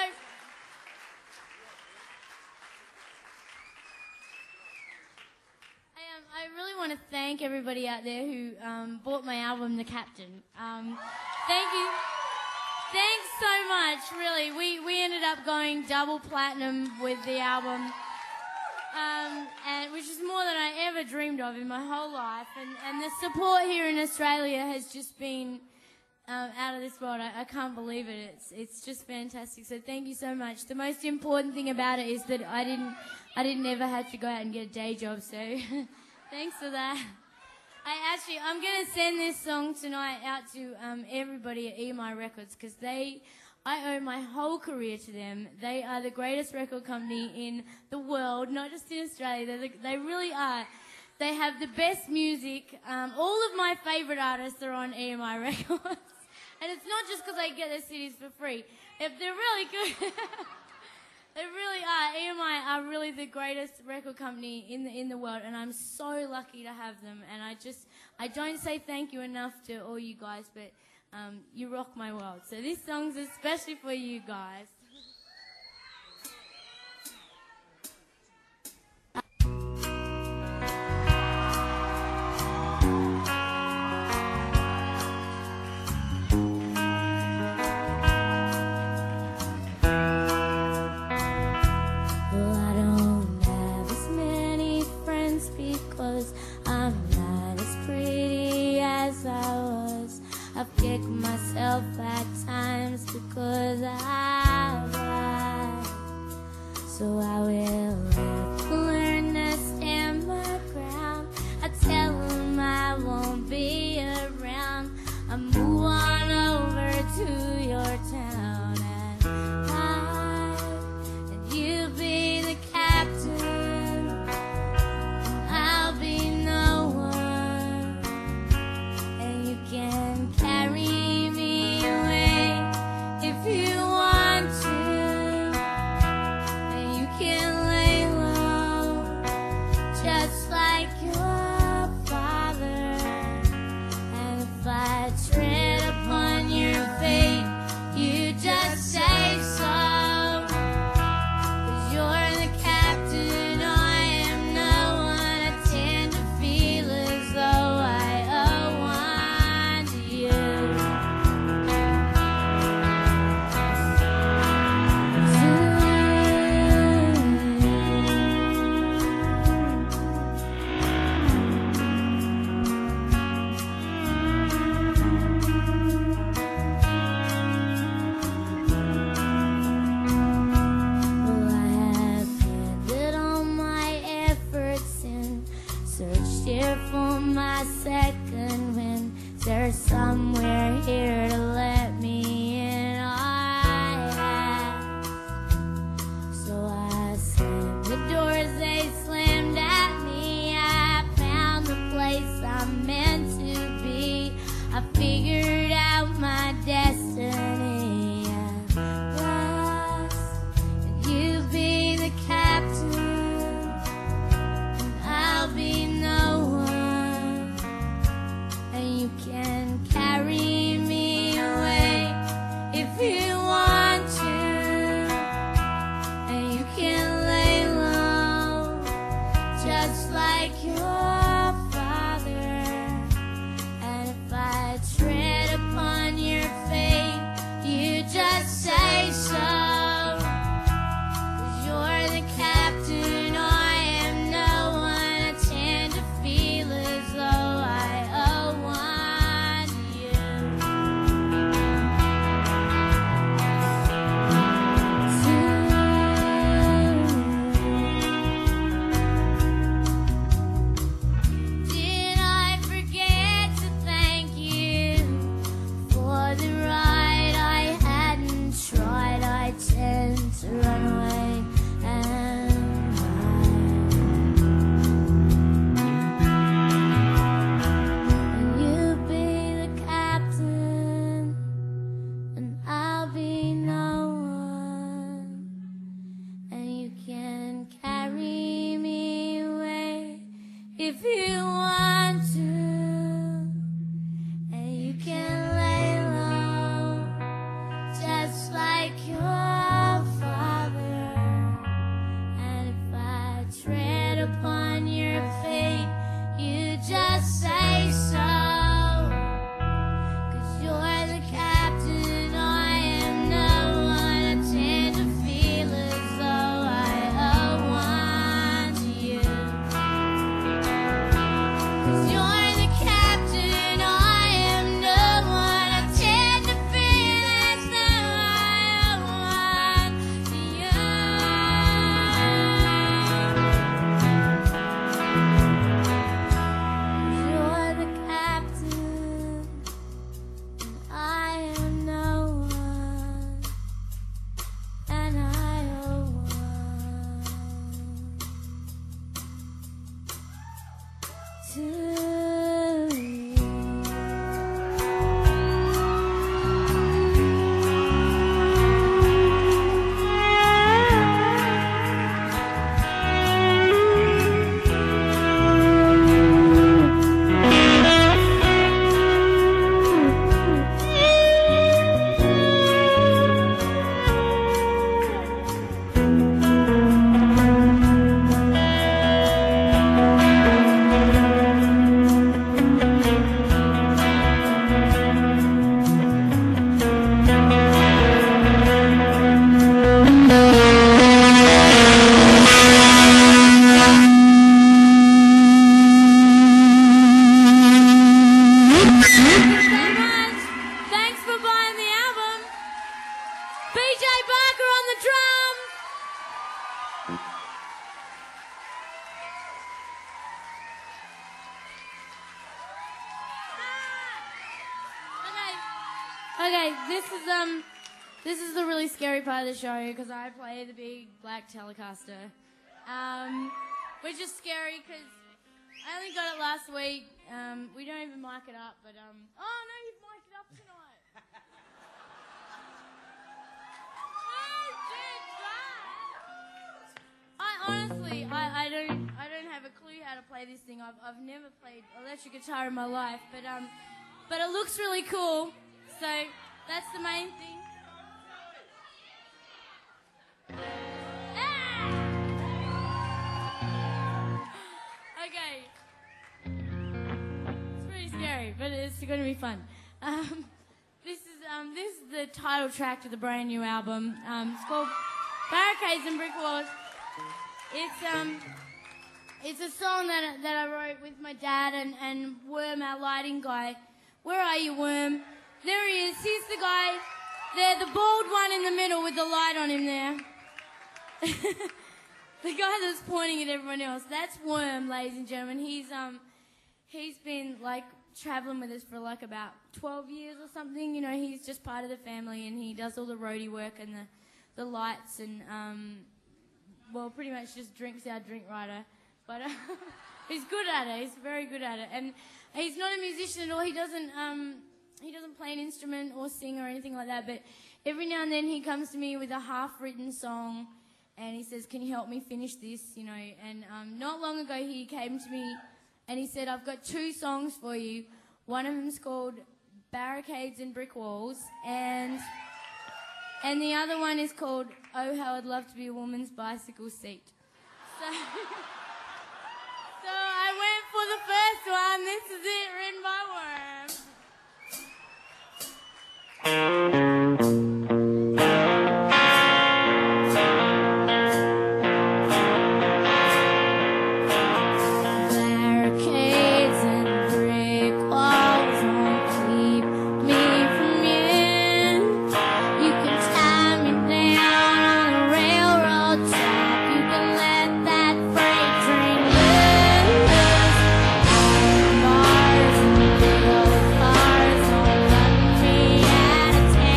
I really want to thank everybody out there who bought my album, The Captain. Thank you. Thanks so much, really. We ended up going double platinum with the album, and which is more than I ever dreamed of in my whole life. And the support here in Australia has just been out of this world. I can't believe it. It's just fantastic. So thank you so much. The most important thing about it is that I didn't ever have to go out and get a day job. So thanks for that. I'm going to send this song tonight out to everybody at EMI Records because I owe my whole career to them. They are the greatest record company in the world, not just in Australia. They really are. They have the best music. All of my favourite artists are on EMI Records. And it's not just because I get their CDs for free. They're really good. They really are. EMI are really the greatest record company in the world, and I'm so lucky to have them. And I don't say thank you enough to all you guys, but you rock my world. So this song's especially for you guys. I've kicked myself at times because I've lied. So I will learn to stand my ground. I tell them I won't be around. I move on over to your town and you be the captain. I'll be no one, and you can carry me away if you want to, and you can lay if you want to, and you can lay low, just like your father. And if I tread upon your feet, you just say so. 'Cause you're the captain, I am no one. I tend to feel as though I owe one to you. 'Cause you're the captain, I am no one. I tend to feel as though I owe one to you. You're the captain, and I am no one, and I owe one to you. Thanks for buying the album. BJ Barker on the drums. Okay, this is the really scary part of the show because I play the big black Telecaster, which is scary because I only got it last week. We don't even mic it up, but oh no, you've mic'd it up tonight. I don't have a clue how to play this thing. I've never played electric guitar in my life, but it looks really cool. So that's the main thing. Okay. It's pretty scary, but it's going to be fun. This is the title track to the brand new album. It's called Barricades and Brick Walls. It's a song that I wrote with my dad and Worm, our lighting guy. Where are you, Worm? There he is. He's the guy there, the bald one in the middle with the light on him there. The guy that's pointing at everyone else. That's Worm, ladies and gentlemen. He's been like traveling with us for like about 12 years or something. You know, he's just part of the family and he does all the roadie work and the lights and well, pretty much just drinks our drink rider. But he's good at it. He's very good at it. And he's not a musician at all. He doesn't play an instrument or sing or anything like that. But every now and then he comes to me with a half-written song and he says, can you help me finish this, you know? And not long ago he came to me and he said, I've got 2 songs for you. One of them's called Barricades and Brick Walls and the other one is called Oh How I'd Love to Be a Woman's Bicycle Seat. So I went for the first one. This is it, written by Barricades and brick walls won't keep me from you. You can tie me down on a railroad track. You can let that freight train loose. Iron bars and big old cars won't run me out of town.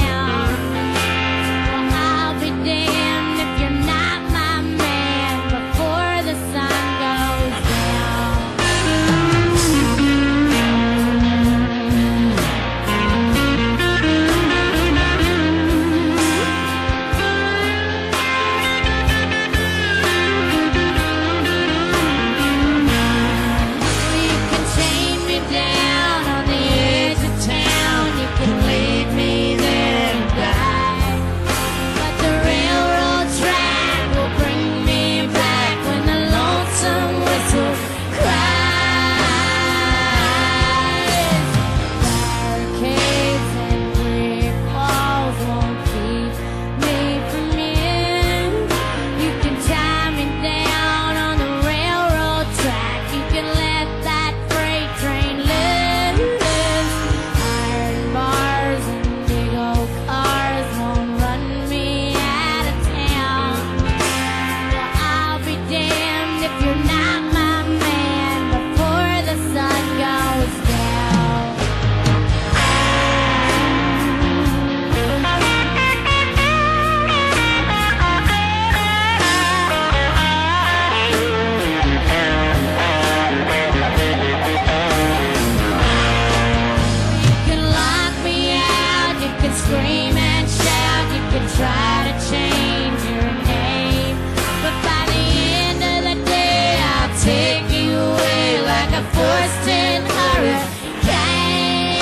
forested hurricane.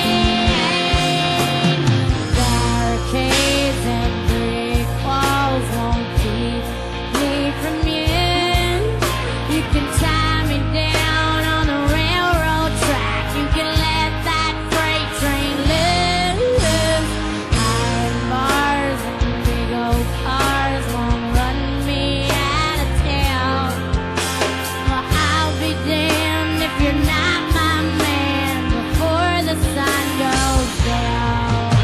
Barricades and brick walls won't keep me from you. You can tie me down on the railroad track. You can let that freight train loose. Iron bars and big old cars won't run me out of town. Well, I'll be damned if you're not my man before the sun goes down.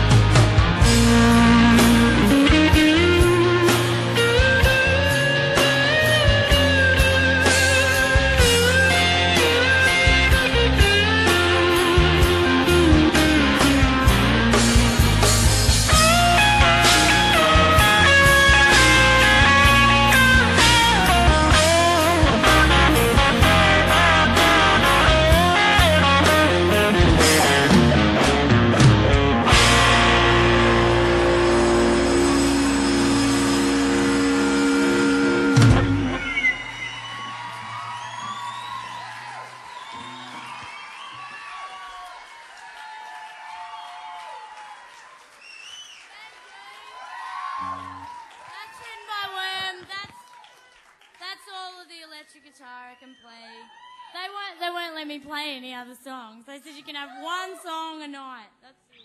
That's written by Worm. That's all of the electric guitar I can play. They won't let me play any other songs. They said you can have one song a night. That's it.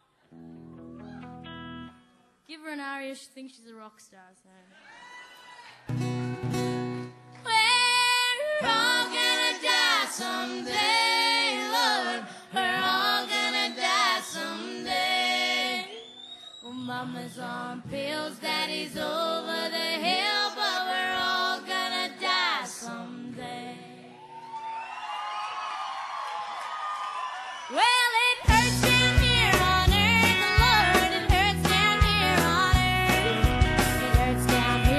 Give her an aria, she thinks she's a rock star, so. We're all gonna die someday, Lord. We're all gonna die someday. Well, Mama's on pills, Daddy's over the hill, but we're all gonna die someday. Well, it hurts down here on earth, Lord, it hurts down here on earth. It hurts down here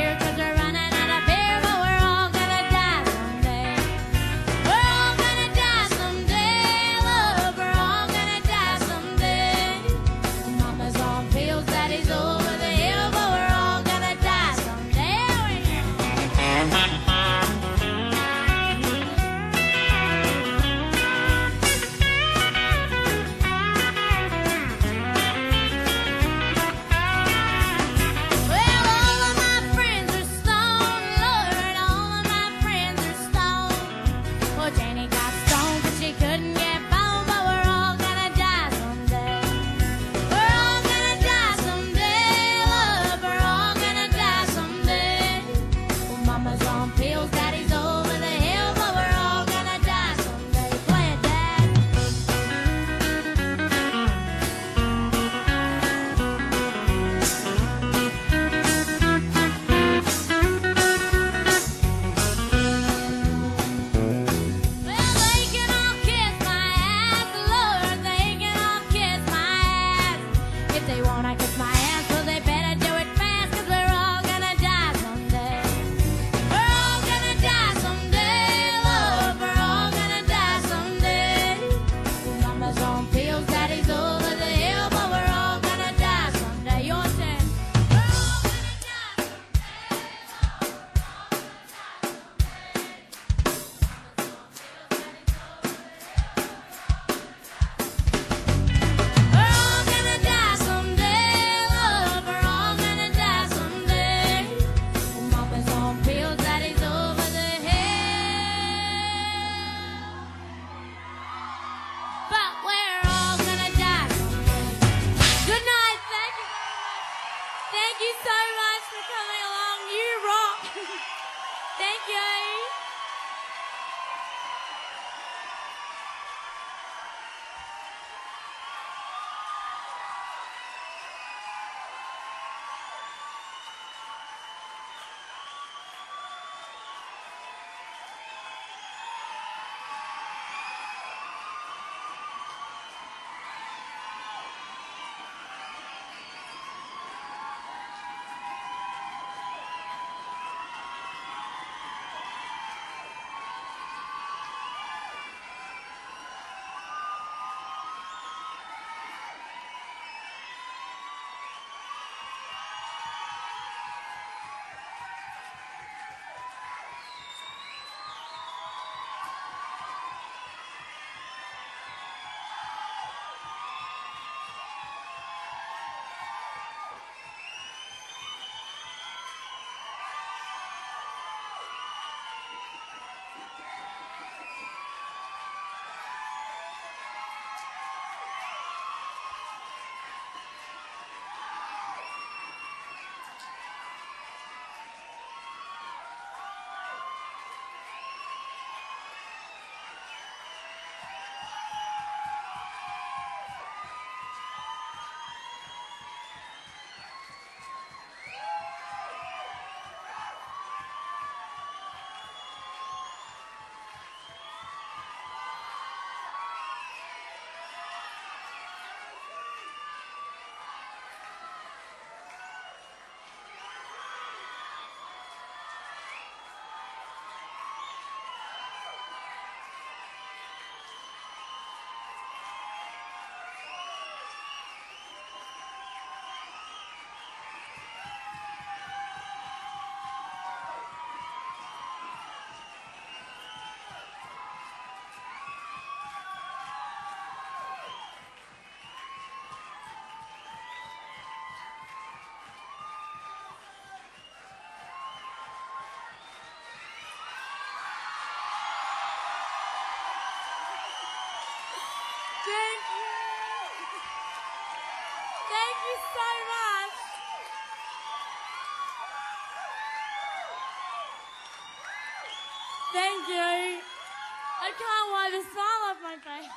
Thank you. I can't wipe a smile off my face.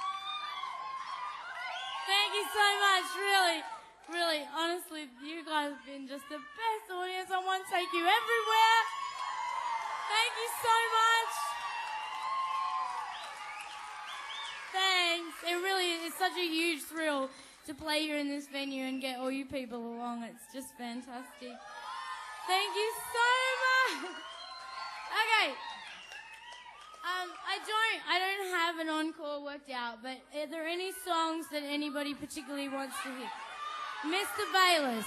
Thank you so much, really, honestly, you guys have been just the best audience. I want to take you everywhere. Thank you so much. Thanks. It really is such a huge thrill to play here in this venue and get all you people along. It's just fantastic. Thank you so much. Okay. I don't have an encore worked out, but are there any songs that anybody particularly wants to hear? Mr. Bayless,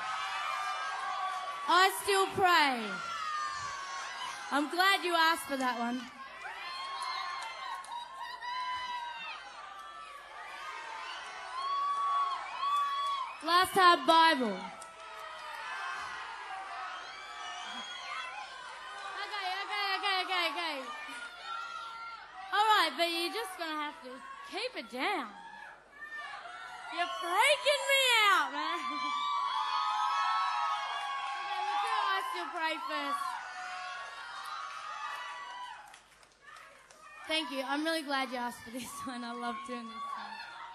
I Still Pray. I'm glad you asked for that one. Last Hard Bible. Okay. All right, but you're just going to have to keep it down. You're freaking me out, man. Okay, let's do I Still Pray first. Thank you. I'm really glad you asked for this one. I love doing this one.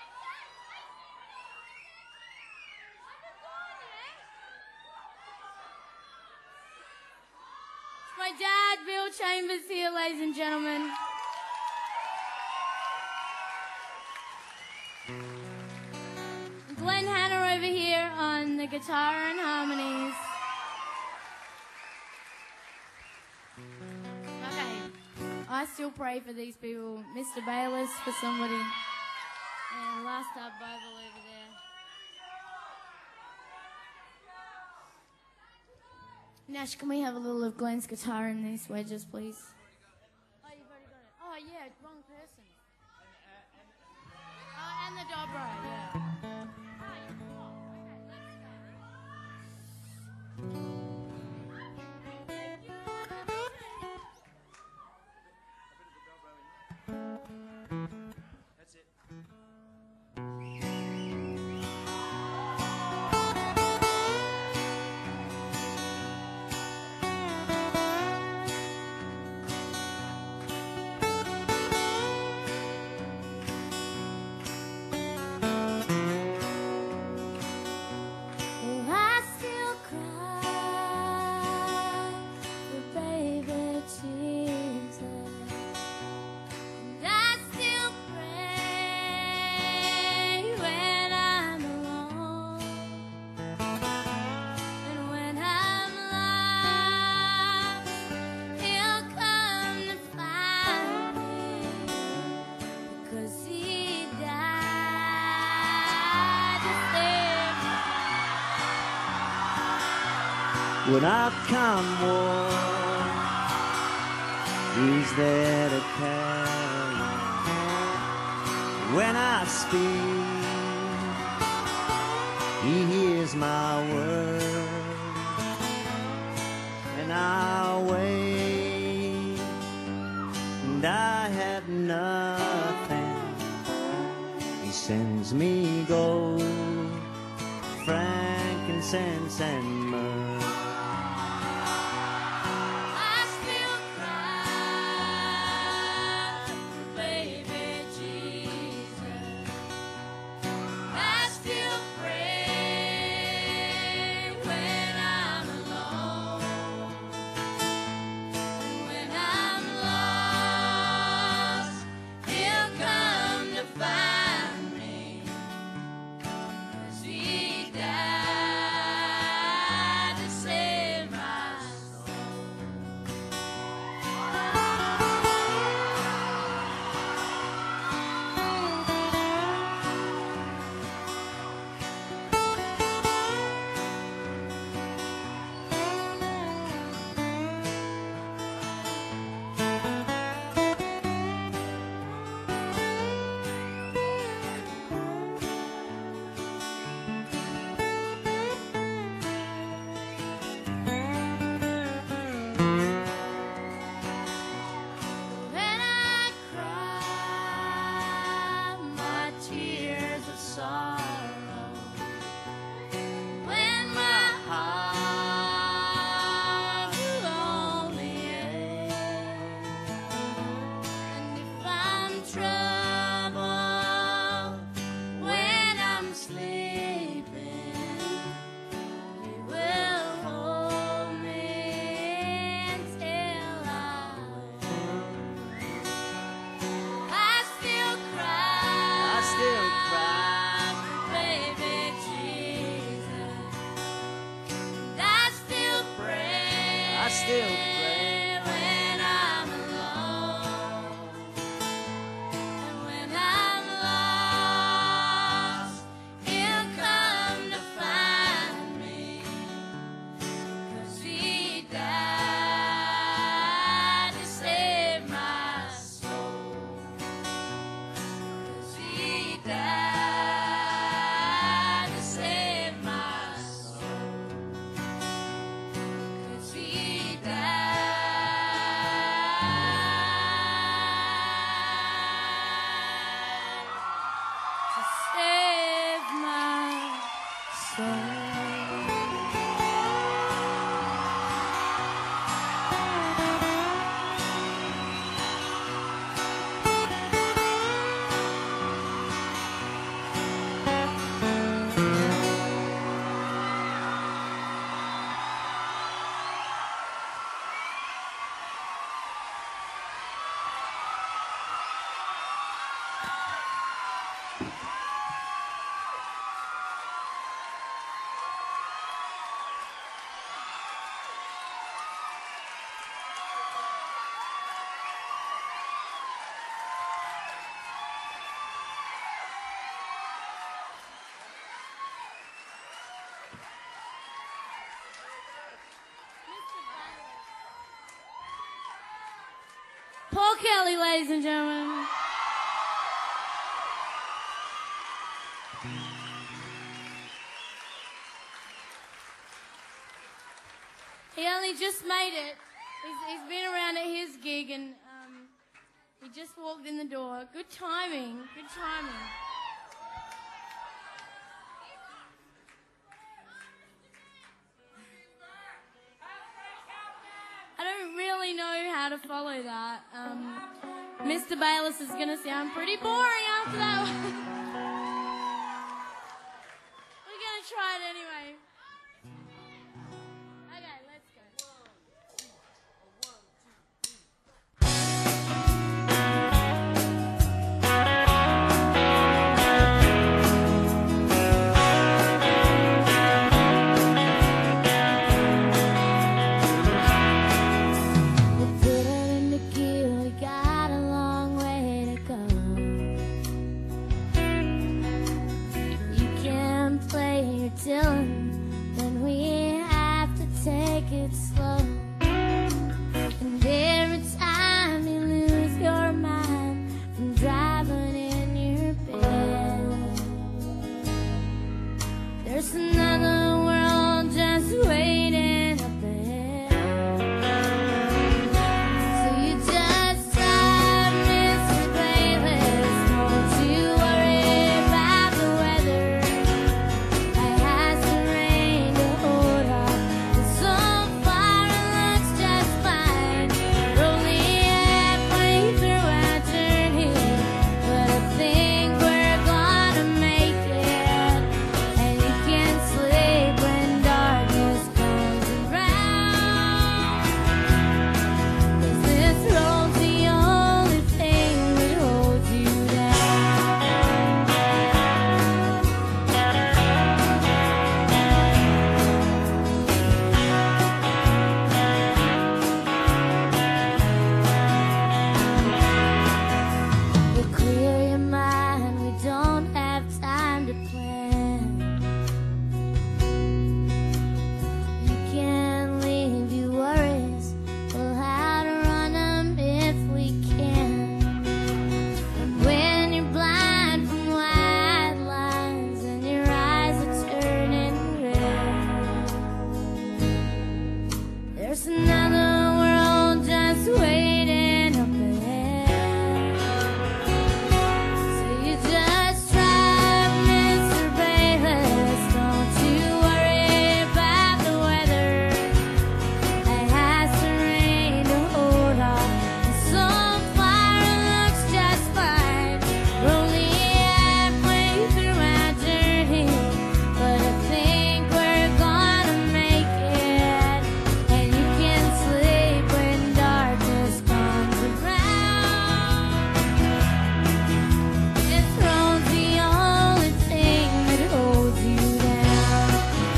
My dad, Bill Chambers, here, ladies and gentlemen. Glenn Hanna over here on the guitar and harmonies. Okay, I Still Pray for these people. Mr. Bayless for somebody. And Last Hard Bible over there. Nash, can we have a little of Glenn's guitar in these wedges, please? Oh, you've already got it. Oh, yeah, wrong person. Oh, and the dobro, yeah. Oh, you're cool. Okay, let's go. That's it. When I come warm, he's there to carry. When I speak, he hears my word. And I wait, and I have nothing. He sends me gold, frankincense, and myrrh. He died to Paul Kelly, ladies and gentlemen. He only just made it. He's been around at his gig and he just walked in the door. Good timing. Good timing. I don't really know how to follow that. Mr. Bayless is going to sound pretty boring after that one. We're going to try it anyway. Okay, let's go. Dylan, then we have to take it slow. And every time you lose your mind from driving in your bed, there's another world just waiting up ahead. So you just drive, Mr. Bayless, don't you worry about the weather. There's another world just waiting up ahead. So you just drive, Mr. Bayless, don't you worry about the weather. It has to rain to hold off, and so far it looks just fine. We're only halfway through our journey, but I think we're gonna make it. And you can sleep when darkness comes around. This road's the only thing that holds you down.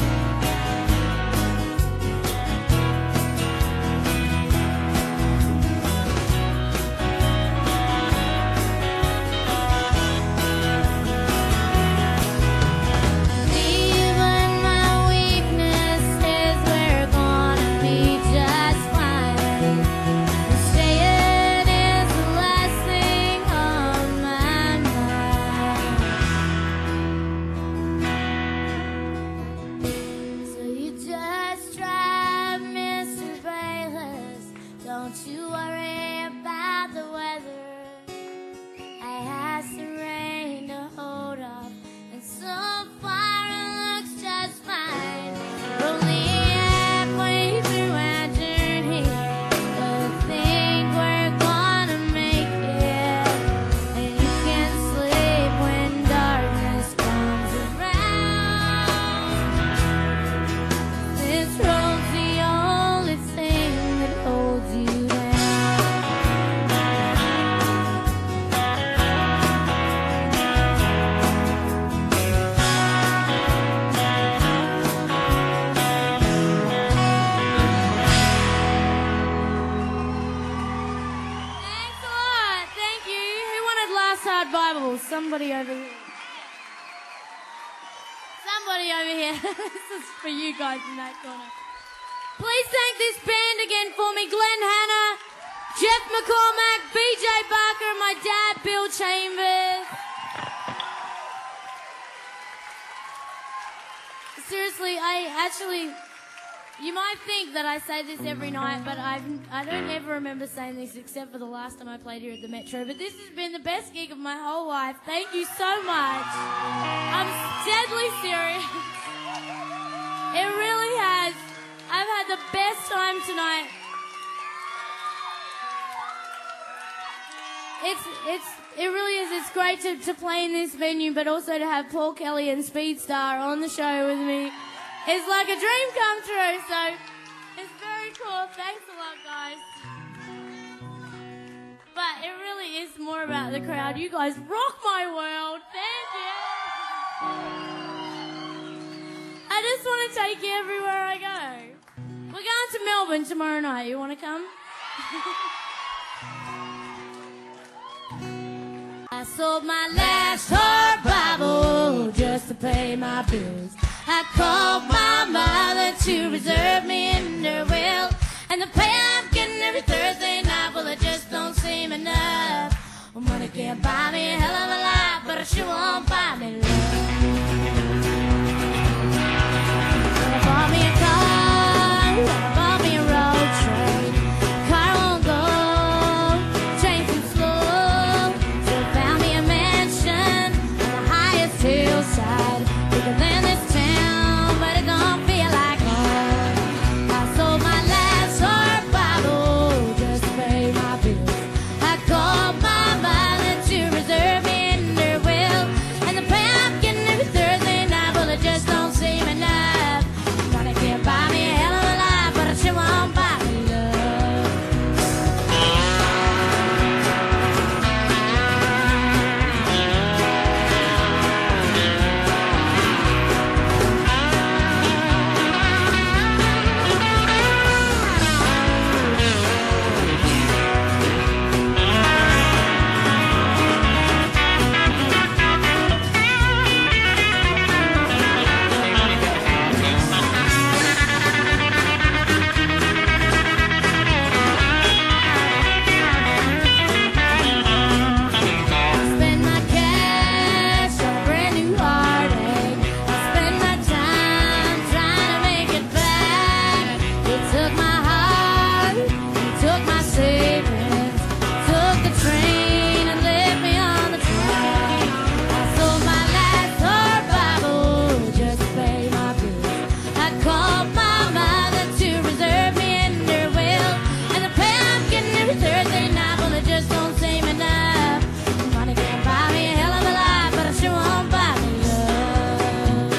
Even my weaknesses, we're gonna be just fine. Staying is the last thing on my mind. So you just drive, Mr. Bayless, don't you worry about the weather. It has to rain to hold off, and so far it looks just fine. We're only halfway through our journey, but I think we're gonna make it. And you can sleep when darkness comes around. This road's the only thing that holds you down. Thanks a lot. Thank you. Who wanted Last Hard Bible? Somebody over here. Somebody over here. This is for you guys in that corner. Please thank this band again for me. Glenn Hanna, Jeff McCormack, BJ Barker, and my dad, Bill Chambers. Seriously, you might think that I say this every night, but I don't ever remember saying this except for the last time I played here at the Metro. But this has been the best gig of my whole life. Thank you so much. I'm deadly serious. It really has. I've had the best time tonight. It really is. It's great to play in this venue, but also to have Paul Kelly and Speedstar on the show with me. It's like a dream come true, so it's very cool. Thanks a lot, guys. But it really is more about the crowd. You guys rock my world. Thank you. I just want to take you everywhere I go. We're going to Melbourne tomorrow night. You want to come? I sold my last hard Bible just to pay my bills. I called my mother to reserve me in her will. And the pay I'm getting every Thursday night, well, it just don't seem enough. Well, money can't buy me a hell of a lot, but it sure won't buy me love. Well, I bought me a car, well, I bought me a road train. Car won't go, train too slow. So I found me a mansion on the highest hillside, bigger than this town, but it don't feel like home. I sold my last hard Bible just to pay my bills. I called my mother to reserve me in her will. And the pay I'm getting every Thursday night, well, it just don't seem enough. Money can't buy me a hell of a lot, but it sure won't buy me love. Spend my cash on a brand new heartache. I spend my time trying to make it back. You took my heart, you took my savings, took the train and left me on the track. I sold my last hard Bible just to pay my bills. I called my mother to reserve me in her will. And the pay I'm getting every Thursday night, well, it just don't seem enough. Money can't buy me a hell of a lot, but it sure won't buy me love.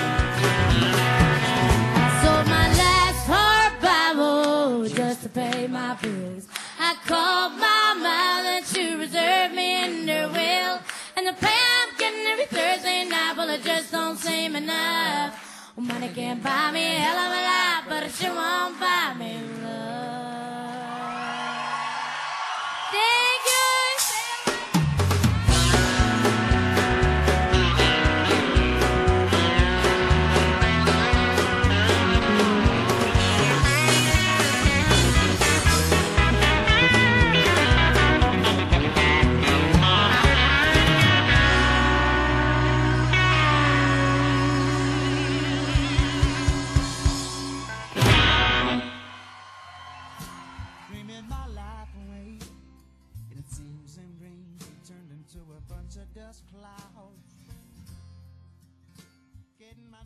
I sold my last hard Bible just to pay my bills. I called my mother to reserve me in her will. And the pay I'm getting every Thursday night, well, it just don't seem enough. Well, money can't buy me a hell of a lot, but it sure won't buy me love. Thank you. Dreaming my life away, and it seems them dreams have turned into a bunch of dust clouds. Getting my